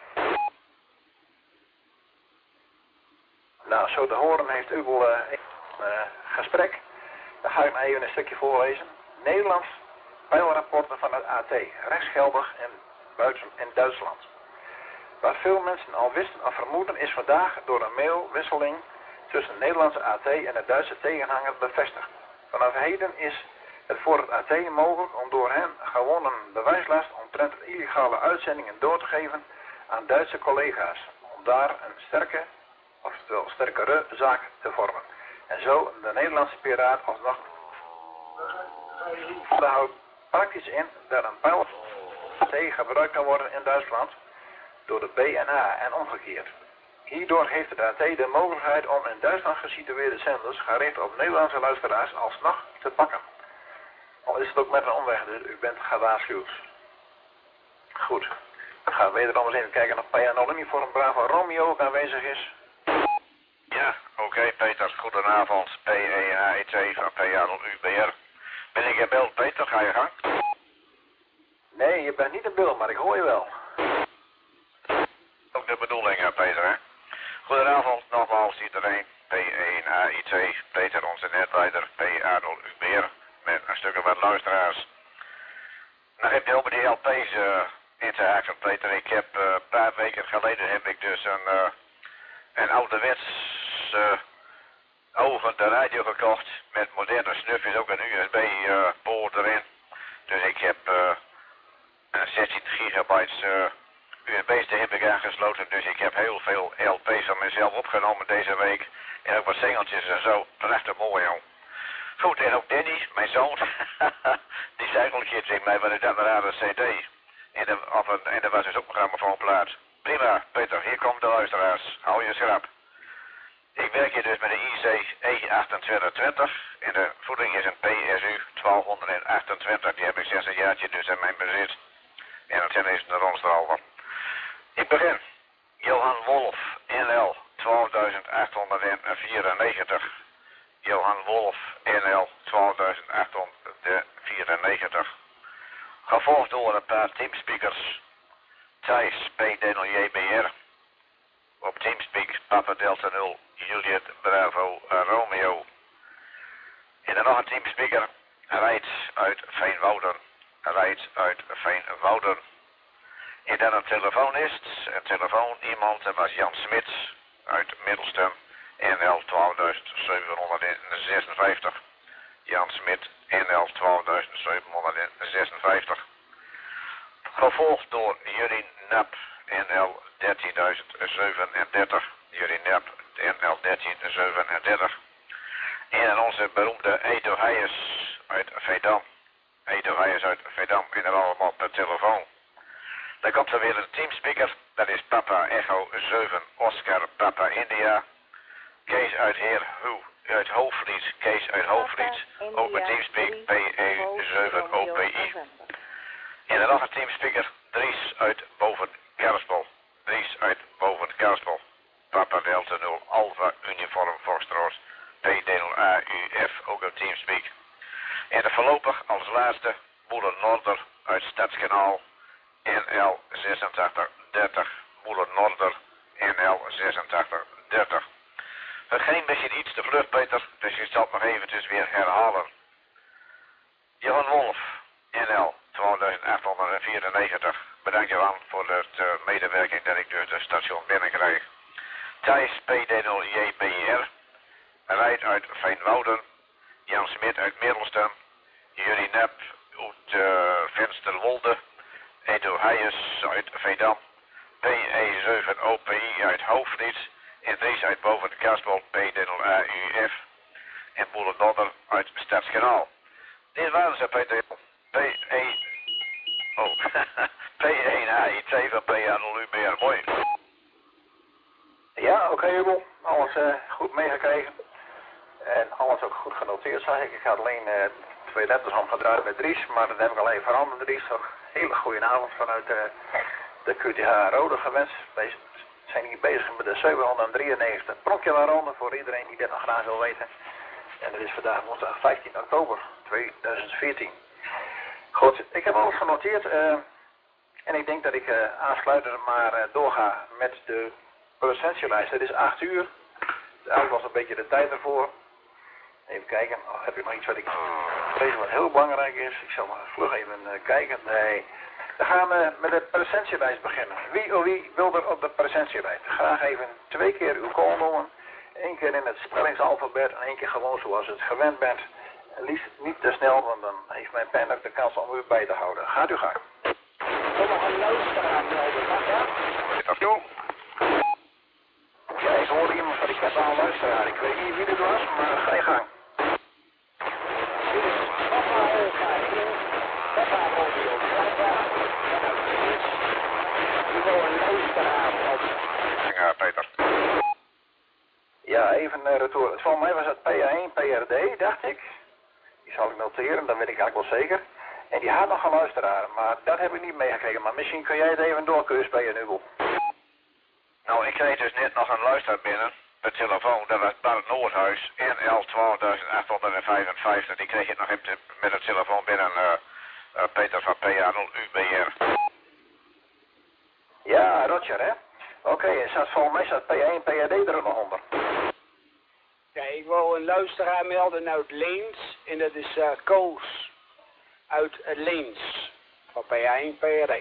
Nou, zo te horen heeft Hugo uh, een uh, gesprek. Dan ga ik maar even een stukje voorlezen. Nederlands pijlrapporten van het A T, rechtsgeldig en buiten in Duitsland. Wat veel mensen al wisten of vermoeden is vandaag door een mailwisseling tussen de Nederlandse A T en de Duitse tegenhanger bevestigd. Vanaf heden is het voor het A T mogelijk om door hen gewoon een bewijslast omtrent illegale uitzendingen door te geven aan Duitse collega's. Om daar een sterke, oftewel sterkere zaak te vormen. En zo de Nederlandse piraat alsnog. Dat houdt praktisch in dat een pijl T gebruikt kan worden in Duitsland door de B N A en omgekeerd. Hierdoor heeft het A T de mogelijkheid om in Duitsland gesitueerde zenders gericht op Nederlandse luisteraars alsnog te pakken. Al is het ook met een omweg, dus u bent gewaarschuwd. Goed, dan gaan we wederom eens even kijken of P A nul uniform Bravo Romeo ook aanwezig is. Ja, oké okay, Peter, goedenavond. P E H I T van P A nul U B R. Ben ik gebeld, Peter? Ga je gang? Nee, je bent niet in beeld, maar ik hoor je wel. Ook de bedoeling, hè, Peter, hè? Goedenavond, nogmaals iedereen. P E H I T, Peter, onze netleider, P A nul U B R. Met een stuk wat luisteraars. Nou heb je over die L P's uh, in te haken, Peter. Ik heb uh, een paar weken geleden heb ik dus een, uh, een ouderwets uh, over de radio gekocht. Met moderne snufjes, ook een U S B-poort uh, erin. Dus ik heb uh, een zestien gigabytes uh, U S B-stick heb ik aangesloten. Dus ik heb heel veel L P's van mezelf opgenomen deze week. En ook wat singeltjes en zo. Prachtig mooi, joh. Goed, en ook Danny, mijn zoon, die zei ook een keer tegen mij, wat is dat een rare cd? En er, of een, en er was dus ook een grammofoonplaat. Prima, Peter, hier komen de luisteraars. Hou je schrap. Ik werk hier dus met de I C E achtentwintig twintig en de voeding is een P S U twaalfhonderdachtentwintig. Die heb ik sinds een jaartje dus in mijn bezit. En dat is een rondstraalver. Ik begin. Johan Wolf, N L twaalfduizendachthonderdvierennegentig. Johan Wolf, N L twaalfduizendachthonderdvierennegentig. Gevolgd door een paar teamspeakers. Thijs, P D nul J B R. Op Teamspeak, Papa Delta nul, Juliet Bravo Romeo. En dan nog een teamspeaker. Rijdt uit Veenwouden. Rijdt uit Veenwouden. En dan een telefoonist. Een telefoon iemand, dat was Jan Smits uit Middelstum. N L twaalfduizendzevenhonderdzesenvijftig. Jan Smit, N L twaalfduizendzevenhonderdzesenvijftig. Gevolgd door Jurien Nap, N L dertienduizendzevenendertig. Jurien Nap, N L dertienduizendzevenendertig. En onze beroemde Edo Heijers uit Veendam. Edo Heijers uit Veendam. En dat allemaal per telefoon. Dan komt er weer een teamspeaker. Dat is Papa Echo zeven Oscar Papa India. Kees uit Heer Hoe uit Hoofdvliet. Kees uit Hoofdvliet. Ook met teamspeak P E zeven O P I. En dan nog een teamspeaker. Dries uit Boven Kerspel. Dries uit Boven Kerspel. Papa Delta nul Alpha Uniform Foxtrot. P D nul A U F. Ook een teamspeak. En dan voorlopig als laatste Moeder Noorder uit Stadskanaal. N L zesentachtig dertig. Moeder Noorder. N L zesentachtig dertig. Het ging misschien iets te vlug, Peter, dus je zal het nog eventjes weer herhalen. Johan Wolf, N L twaalfduizendachthonderdvierennegentig. Bedankt Johan voor de uh, medewerking dat ik dus het station binnenkrijg. Thijs, P D nul J B R. Rijdt uit Veenwouden. Jan Smit uit Middelstum. Jurie Nep uit uh, Vensterwolde. Edo Heijers uit Veendam. P E zeven O P I uit Hoofdvliet. En Dries uit Boven de Kerspel, P D nul A U F. En Moeder Dodder uit Stadskanaal. Dit waren ze, Peter. P E... Oh, P één H I T van P A nul U B R. Mooi. Ja, oké, okay, Hugo. Alles uh, goed meegekregen. En alles ook goed genoteerd, zag ik. Ik had alleen uh, twee letters omgedraaid met Dries, maar dat heb ik alleen veranderd, Dries. Toch hele goede avond vanuit uh, de Q T H Rode gewenst. We zijn hier bezig met de zevenhonderddrieënnegentigste Pronkjela-ronde voor iedereen die dit nog graag wil weten. En het is vandaag woensdag vijftien oktober tweeduizend veertien. Goed, ik heb alles genoteerd uh, en ik denk dat ik uh, aansluitend maar uh, doorga met de presentielijst. Het is acht uur. Eigenlijk was een beetje de tijd ervoor. Even kijken, oh, heb ik nog iets wat ik... Deze wat heel belangrijk is. Ik zal maar vlug even uh, kijken. Nee. Dan gaan we met de presentielijst beginnen. Wie of wie wil er op de presentielijst? Graag even twee keer uw call noemen. Eén keer in het spellingsalfabet en één keer gewoon zoals u het gewend bent. En liefst niet te snel, want dan heeft mijn pen ook de kans om u bij te houden. Gaat u gang. Kom nog een luisteraar melden, mag dat? Interview. Ja, ik hoorde iemand van die kanaal luisteraar. Ik weet niet wie dit was, maar ga je gang. Dit is Papa Olga, Papa Romeo, Papa, ik wil een luisteraar op. Ja, Peter. Ja, even uh, retour. Volgens mij was het P A één P R D, dacht ik. Die zal ik noteren, dat weet ik eigenlijk wel zeker. En die had nog een luisteraar, maar dat heb ik niet meegekregen. Maar misschien kun jij het even doorkeurspeien, Nubel. Nou, ik kreeg dus net nog een luisteraar binnen. Per telefoon, dat was Bart Noordhuis, N L twaalf acht vijfenvijftig. Die kreeg ik nog even met het telefoon binnen, uh, uh, Peter van P A nul U B R. Ja, Roger, hè? Oké, okay, staat volgens mij staat P A één P R D er ook nog onder. Ja, ik wil een luisteraar melden uit Leens. En dat is uh, Koos uit Leens. Van P A één P R D.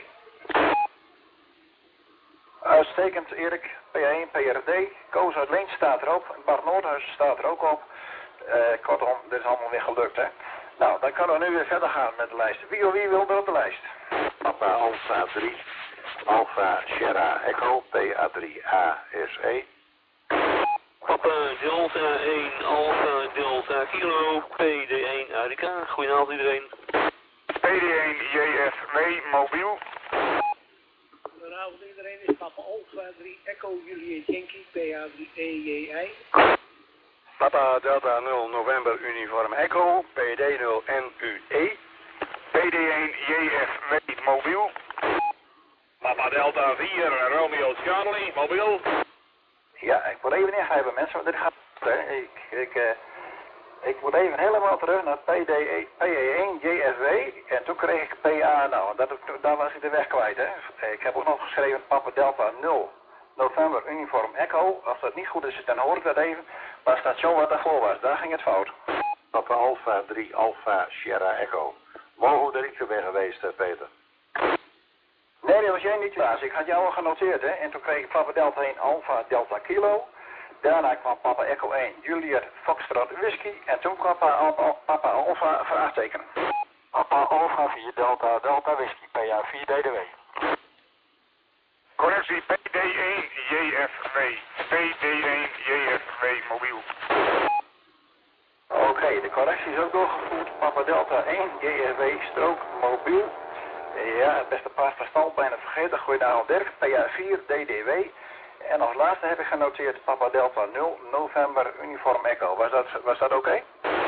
Uitstekend, Erik. P A één P R D. Koos uit Leens staat erop. Bart Noordhuis staat er ook op. Uh, kortom, dit is allemaal weer gelukt, hè? Nou, dan kunnen we nu weer verder gaan met de lijst. Wie of wie wil er op de lijst? Papa Alpha drie. Alpha Sierra Echo P A drie A S E. Papa Delta één Alpha Delta Kilo P D één Arika. Goedenavond iedereen. P D één J F W mobiel. Goedenavond iedereen, is Papa Alpha drie Echo Juliet Yankee P A drie E J I. Papa Delta nul November Uniform Echo P D nul N U E. P D één J F W mobiel. Papa Delta vier Romeo Charlie mobiel. Ja, ik moet even ingrijpen mensen, want dit gaat hè. Ik, ik, uh, ik moet even helemaal terug naar P D P E één J F W en toen kreeg ik P A, nou, dat, daar was ik de weg kwijt, hè. Ik heb ook nog geschreven Papa Delta nul November Uniform Echo. Als dat niet goed is, dan hoor ik dat even. Maar het station wat daarvoor was, daar ging het fout. Papa Alpha drie Alpha Sierra Echo. Mogen we er iets bij geweest, Peter? Nee, dat was jij niet, Klaas. Ik had jou al genoteerd, hè. En toen kreeg ik Papa Delta één Alpha Delta Kilo. Daarna kwam Papa Echo één Juliet Foxtrot Whisky. En toen kwam Papa, Alpha, Papa Alpha vraagteken. Papa Alpha vier Delta Delta Whisky P A vier D D W. Correctie P D één J F W. P D één J F W mobiel. Oké, okay, de correctie is ook doorgevoerd. Papa Delta één J F W strook mobiel. Ja, het beste paard verstand, bijna vergeten. Goedenavond Dirk, P A vier D D W. En als laatste heb ik genoteerd Papa Delta nul November Uniform Echo. Was dat, was dat oké? Okay?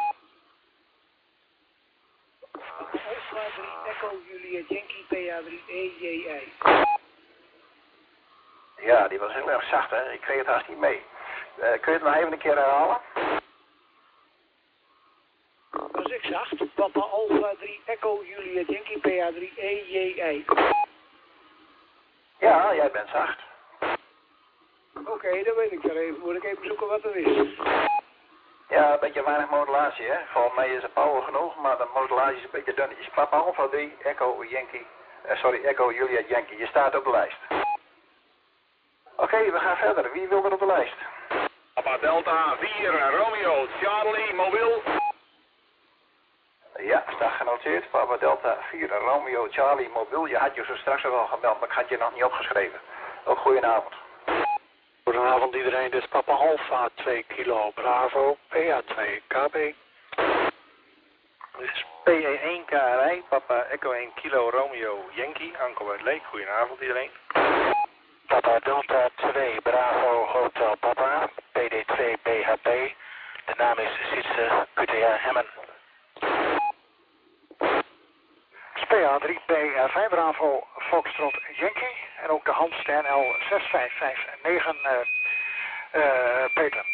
Alpha drie Echo Juliet Yankee P A drie E J I. Ja, die was heel erg zacht, hè. Ik kreeg het haast niet mee. Uh, kun je het nog even een keer herhalen? Was ik zacht? Papa Alpha drie Echo Juliet Yankee P A drie E J I. Ja, jij bent zacht. Oké, okay, dan weet ik er even. Moet ik even zoeken wat er is. Ja, een beetje weinig modulatie, hè. Volgens mij is het power genoeg, maar de modulatie is een beetje dunnetjes. Papa Alpha drie Echo Yankee, uh, sorry, Echo Juliet Yankee. Je staat op de lijst. Oké, okay, we gaan verder. Wie wil er op de lijst? Papa Delta vier Romeo Charlie mobiel. Ja, staat genoteerd. Papa Delta vier Romeo Charlie mobiel. Je had je zo straks al gemeld, maar ik had je nog niet opgeschreven. Ook goedenavond. Goedenavond iedereen, dit is Papa Alpha twee Kilo Bravo P A twee K B. Dit is P E één K R I, Papa Echo één Kilo Romeo Yankee, Anko uit Leek. Goedenavond iedereen. Papa Delta twee Bravo Hotel Papa, P D twee B H P. De naam is Sietse Q T A Hemmen. P A drie B R vijf Bravo Foxtrot Yankee. En ook de Hans N L zes vijf vijf negen uh, uh, Peter.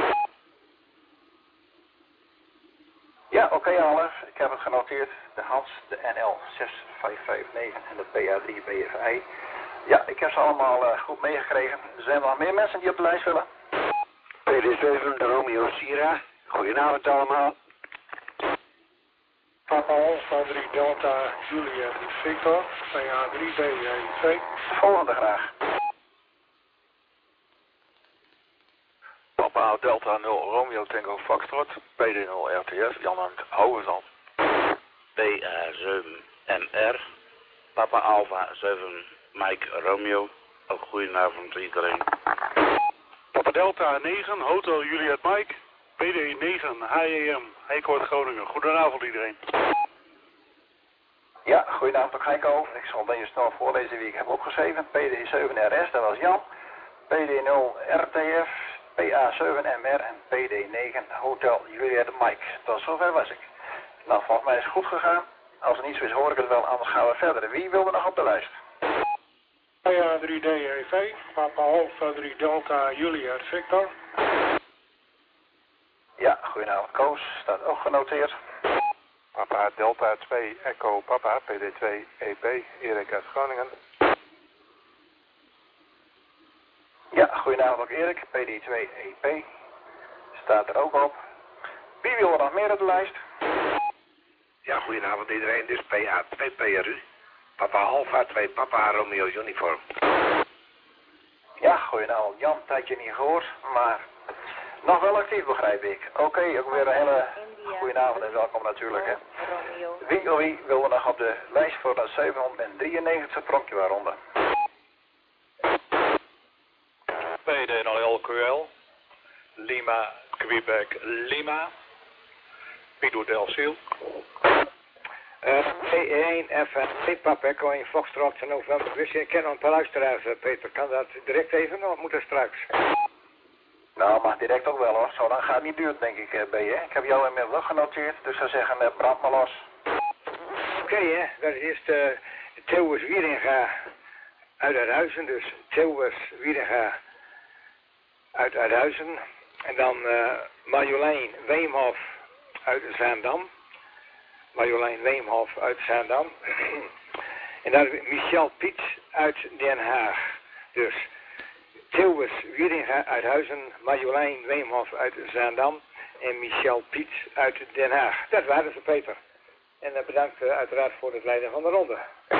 Ja, oké okay, Alef. Ik heb het genoteerd. De Hans, de N L zes vijf vijf negen en de P A drie B F I. Ja, ik heb ze allemaal uh, goed meegekregen. Er zijn nog meer mensen die op de lijst willen. P D zeven de Romeo Sierra. Goedenavond allemaal. Papa Alpha drie Delta Juliet Victor, P A drie B E twee. Volgende graag. Papa Delta nul Romeo Tango Foxtrot, P D nul R T F, Jan Hangt Houwenzand. P A zeven M R, Papa Alpha zeven Mike Romeo. Ook goedenavond iedereen. Papa Delta negen Hotel Juliet Mike, P D negen H E M, Heikoord Groningen. Goedenavond iedereen. Ja, goedenavond ook Heiko. Ik zal deze snel voorlezen wie ik heb opgeschreven. P D zeven R S, dat was Jan. P D nul R T F, P A zeven M R en P D negen Hotel Juliet Mike. Tot zover was ik. Nou, volgens mij is het goed gegaan. Als er niets is hoor ik het wel, anders gaan we verder. Wie wil er nog op de lijst? P A drie D E V, Papa Alpha drie Delta Juliet Victor. Ja, goedenavond Koos. Staat ook genoteerd. Papa Delta twee Echo Papa, P D twee E P, Erik uit Groningen. Ja, goedenavond ook Erik, P D twee E P. Staat er ook op. Wie wil er nog meer op de lijst? Ja, goedenavond iedereen. Dit is P A twee P R U. Papa Alpha twee Papa Romeo Uniform. Ja, goedenavond Jan. Tijdje niet gehoord, maar nog wel actief begrijp ik. Oké, okay, ook weer een hele goedenavond en welkom natuurlijk. Hè. Wie of wie wil er nog op de lijst voor de zevenhonderddrieënnegentigste pronkjewaarronde? P D nul L Q L, Lima, Quebec, Lima, Pido del Sil. Uh, P één F N, Papa Echo in Foxtrot november. Wist je, ik ken nog een paar luisteraars, Peter. Kan dat direct even of moet dat straks? Nou, mag direct ook wel hoor. Zo lang gaat het niet duren, denk ik, B. Hè? Ik heb jou inmiddels wel genoteerd, dus zou zeggen, uh, brand maar los. Oké, okay, hè. Dat is eerst uh, Theeuwers Wieringa uit Uithuizen. Dus Theeuwers Wieringa uit Uithuizen. En dan uh, Marjolein Weemhof uit Zaandam. Marjolein Weemhof uit Zaandam. En dan Michel Piet uit Den Haag. Dus Theeuwers Wieringa uit Huizen, Marjolein Weemhof uit Zaandam en Michel Piet uit Den Haag. Dat waren ze, Peter. En uh, bedankt uh, uiteraard voor het leiden van de ronde.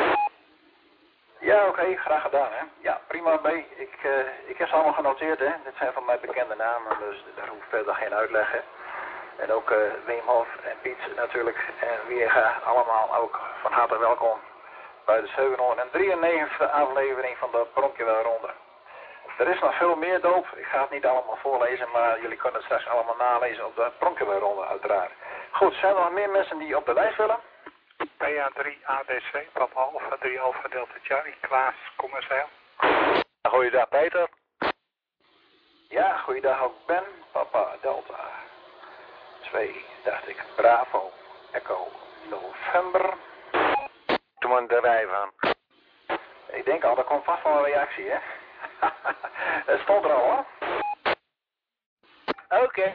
Ja, oké, okay, graag gedaan hè. Ja, prima B. Ik, uh, ik heb ze allemaal genoteerd hè. Dit zijn van mij bekende namen, dus daar hoef ik verder geen uitleg hè. En ook uh, Weemhof en Piet natuurlijk en Wieringa allemaal ook van harte welkom bij de zevenhonderddrieënnegentigste aflevering van de Pronkjewelronde. Er is nog veel meer doop. Ik ga het niet allemaal voorlezen, maar jullie kunnen het straks allemaal nalezen op de Pronkjewelronde uiteraard. Goed, zijn er nog meer mensen die op de lijst willen? P A drie A D C, Papa Alpha drie Alpha Delta Charlie, Klaas, kom eens heel. Goeiedag Peter. Ja, goeiedag ook Ben, Papa Delta twee, dacht ik, Bravo, Echo, November. Doe maar de rij van. Ik denk al, er komt vast wel een reactie hè. Het stond er al hoor. Oké. Okay.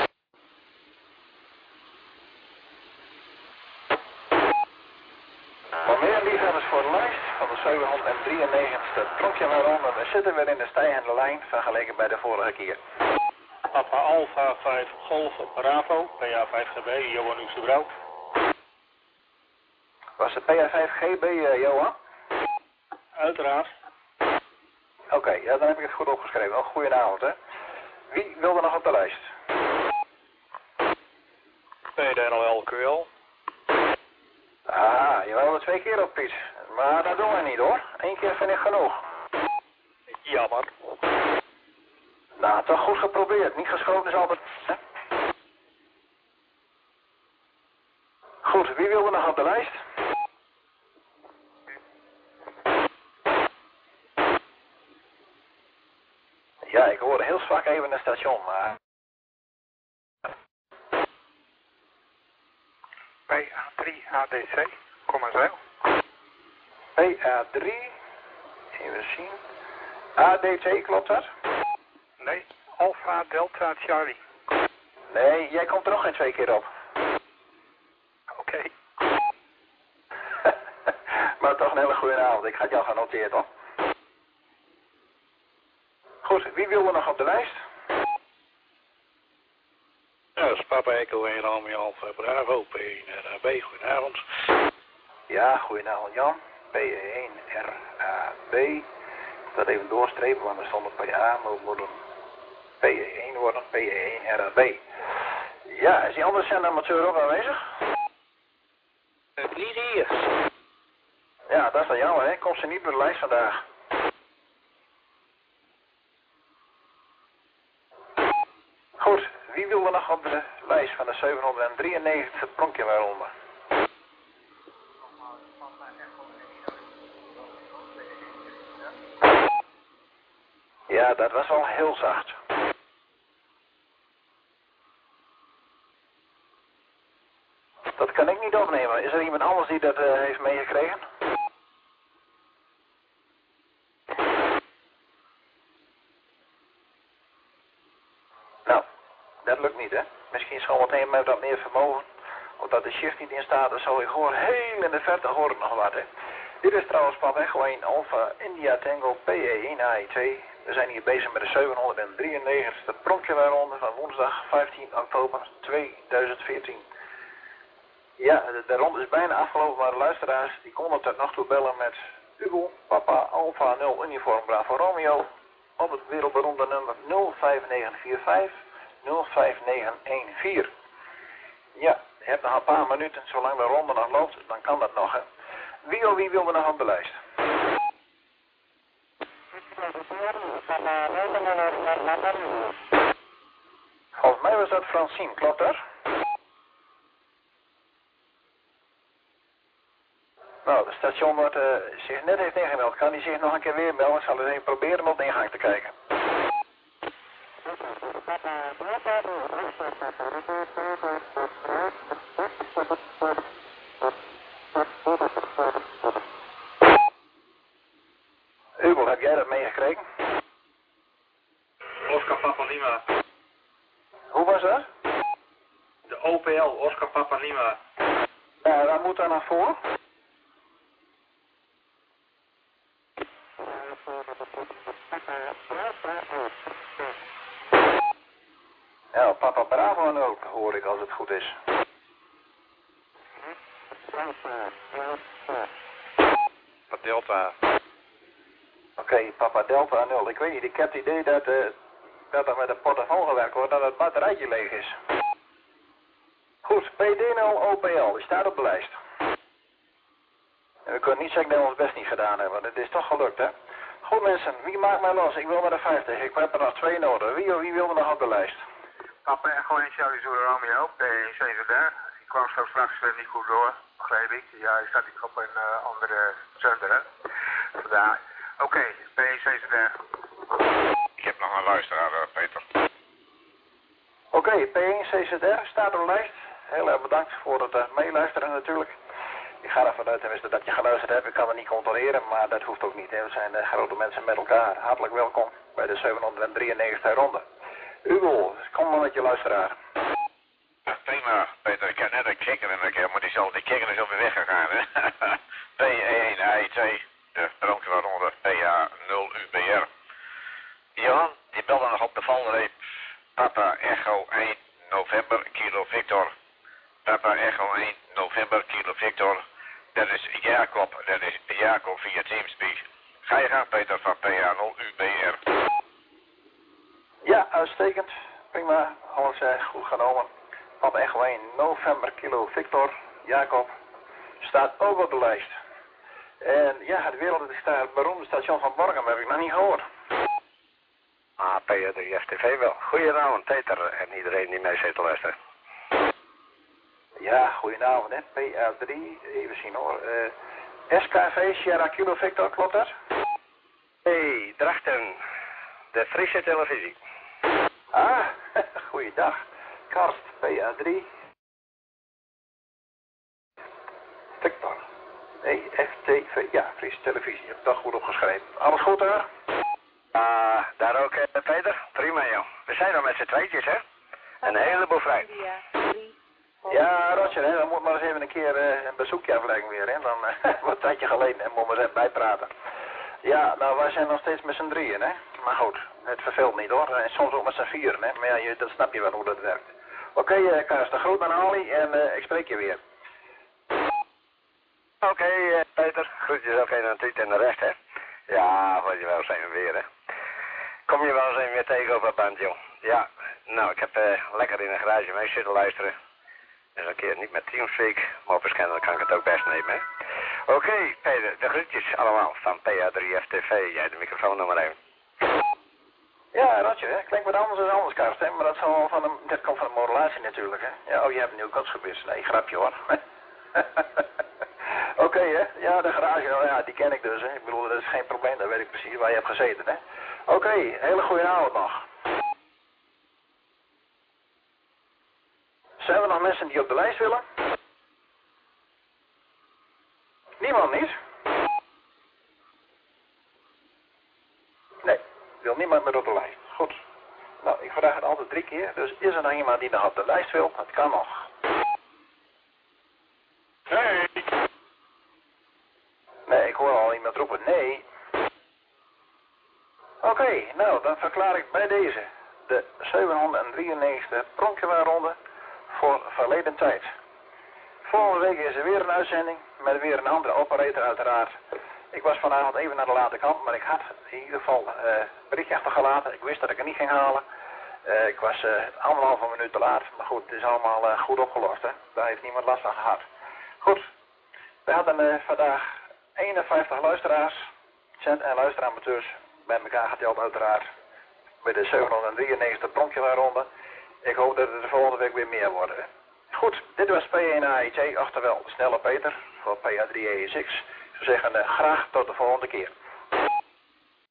Voor meer liefhebbers voor de lijst van de zevenhonderddrieënnegentigste Pronkjewelronde. We zitten weer in de stijgende lijn vergeleken bij de vorige keer. Papa Alpha vijf Golf Bravo, P A vijf G B, Johan Oesterbrouw. Was het P A vijf G B, uh, Johan? Uiteraard. Oké, okay, ja, dan heb ik het goed opgeschreven. Oh, goedenavond, hè. Wie wil er nog op de lijst? P D nul L Q L. Ah, je wil er twee keer op, Piet. Maar dat doen we niet, hoor. Eén keer vind ik genoeg. Jammer. Nou, toch goed geprobeerd. Niet geschoten is altijd... Hè? Goed, wie wil er nog op de lijst? Ja, ik hoorde heel zwak even een station, maar... P A drie A D C, kom maar zo. P A drie, even zien. A D C, klopt dat? Nee, Alpha Delta Charlie. Nee, jij komt er nog geen twee keer op. Oké. Okay. Maar toch een hele goede avond, ik had jou genoteerd hoor. Goed, wie wil er nog op de lijst? P Ja, dat is Papa Echo één Romeo Alpha Bravo, P één R A B. Goedenavond. Ja, goedenavond Jan. P één R A B. Ik zal dat even doorstrepen, want er stond een P A, maar we moeten P één worden, P één R A B. Ja, is die andere zendamateur ook aanwezig? Het niet hier. Ja, dat is dan jammer, hè? Komt ze niet door de lijst vandaag. Goed, wie wil er nog op de lijst van de zevenhonderddrieënnegentig pronkje waaronder? Ja, dat was wel heel zacht. Dat kan ik niet opnemen. Is er iemand anders die dat uh, heeft meegekregen? Nou, dat lukt niet, hè? Misschien zal wat een met dat meer vermogen. Of dat de shift niet in staat is, zal ik gewoon heel in de verte horen nog wat, hè? Dit is trouwens Papa Echo één Alpha India Tango P één A I twee. We zijn hier bezig met de zevenhonderddrieënnegentigste pronkje waaronder van woensdag vijftien oktober tweeduizend veertien. Ja, de, de ronde is bijna afgelopen, maar de luisteraars die konden tot nog toe bellen met Hugo, Papa Alpha nul Uniform Bravo Romeo op het wereldberoemde nummer nul vijf negen vier vijf nul vijf negen een vier. Ja, je hebt nog een paar minuten, zolang de ronde nog loopt, dan kan dat nog, hè. Wie of wie wil er nog op de lijst? Volgens mij was dat Francine, klopt dat? Nou, de station wordt uh, zich net heeft ingemeld. Kan hij zich nog een keer weer melden? Ik zal eens even proberen om op de ingang te kijken. Hugo, heb jij dat meegekregen? Oscar Papa Lima. Hoe was dat? De O P L, Oscar Papa Lima. Ja, daar moet daar naar voren. Ja, Papa Bravo ook, hoor ik als het goed is. Papa Delta. Oké, okay, Papa Delta nul. Ik weet niet, ik heb het idee dat, uh, dat er met een portofoon gewerkt wordt, dat het batterijtje leeg is. Goed, P D nul O P L, die staat op de lijst. En we kunnen niet zeggen dat we ons best niet gedaan hebben, want het is toch gelukt, hè. Goed mensen, wie maakt mij los? Ik wil naar de vijftig, ik heb er nog twee nodig. Wie of wie wil er nog op de lijst? Papa Echo één Charlie Zulu Romeo, P één zevenendertig. Ik kwam zo straks uh, niet goed door, begreep ik. Ja, je staat niet op een uh, andere zender, hè. Vandaar. Oké, okay, P één zevenendertig. Ik heb nog een luisteraar, uh, Peter. Oké, okay, P één zevenendertig staat op de lijst. Heel erg bedankt voor het uh, meeluisteren natuurlijk. Ik ga ervan uit tenminste dat je geluisterd hebt. Ik kan het niet controleren, maar dat hoeft ook niet. Hè. We zijn uh, grote mensen met elkaar. Hartelijk welkom bij de zevenhonderddrieënnegentigste ronde. Hugo, kom maar met je luisteraar. Prima, Peter. Ik heb net een kikker in een keer, maar die, zal, die kikker is alweer weggegaan, hè. P één A I twee, de pronkje waaronder P A nul U B R. Johan, die belde nog op de valreep. Papa Echo één November Kilo Victor. Papa Echo één November Kilo Victor. Dat is Jacob, dat is Jacob via Teamspeak. Ga je gang, Peter, van P A nul U B R. Ja, uitstekend. Prima. Alles uh, goed genomen. Papa Echo één November Kilo Victor. Jacob staat ook op de lijst. En ja, het wereldberoemde beroemde station van Borgum heb ik nog niet gehoord. Ah, P drie F T V wel. Goedenavond, Peter en iedereen die mee zit te luisteren. Ja, goedenavond, hè. P A drie, even zien hoor. Uh, S K V, Sierra Kilo Victor, klopt dat? Hey, Drachten, de Friese televisie. Ah, goeiedag. Karst, P A drie. Victor. Nee, F T V, ja, Friese televisie. Je hebt dat goed opgeschreven. Alles goed daar? Ah, uh, daar ook, uh, Peter. Prima, joh. We zijn nog met z'n tweetjes, hè? Een heleboel vrij. Ja, Roger, hè, dan moet maar eens even een keer uh, een bezoekje afleggen weer, hè. Dan uh, wat een tijdje geleden, hè, moeten we eens even bijpraten. Ja, nou, wij zijn nog steeds met z'n drieën, hè. Maar goed, het verveelt niet, hoor. En soms ook met z'n vieren, hè. Maar ja, je, dat snap je wel hoe dat werkt. Oké, okay, uh, Karsten, groet aan Ali en uh, ik spreek je weer. Oké, okay, uh, Peter, groetjes ook een aan Tiet en de rest, hè. Ja, wat je wel zijn weer, hè. Kom je wel eens een weer tegen op het band, joh. Ja, nou, ik heb uh, lekker in een garage mee zitten luisteren. Dus een keer niet met Teamspeak, maar op een scanner kan ik het ook best nemen, hè. Oké, okay, Peter, de groetjes allemaal van P A drie F T V. Jij de microfoon nummer één. Ja, Roger, hè. Klinkt wat anders dan anders, Karsten, maar dat, zal van een, dat komt van de modulatie natuurlijk, hè. Ja, oh, je hebt een nieuw kotsgebis. Nee, grapje hoor. Oké, okay, hè. Ja, de garage, nou ja, die ken ik dus, hè. Ik bedoel, dat is geen probleem, dat weet ik precies waar je hebt gezeten, hè. Oké, okay, hele goede avond nog. Zijn er nog mensen die op de lijst willen? Niemand niet? Nee, wil niemand meer op de lijst. Goed. Nou, ik vraag het altijd drie keer, dus is er nog iemand die nog op de lijst wil? Het kan nog. Nee. Nee, ik hoor al iemand roepen nee. Oké, okay, nou, dan verklaar ik bij deze de zevenhonderddrieënnegentigste pronkjewaarronde voor verleden tijd. Volgende week is er weer een uitzending met weer een andere operator uiteraard. Ik was vanavond even naar de late kant, maar ik had in ieder geval uh, berichtje achtergelaten. Ik wist dat ik het niet ging halen. Uh, ik was uh, anderhalve minuut te laat, maar goed, het is allemaal uh, goed opgelost, hè. Daar heeft niemand last van gehad. Goed, we hadden uh, vandaag eenenvijftig luisteraars, cent en luisteramateurs bij elkaar geteld uiteraard. Bij de zevenhonderddrieënnegentigste pronkjewaarronde. Ik hoop dat het de volgende week weer meer worden. Hè. Goed, dit was P één A I T, oftewel Snelle Peter voor P A drie E S X. Ik zou zeggen, uh, graag tot de volgende keer.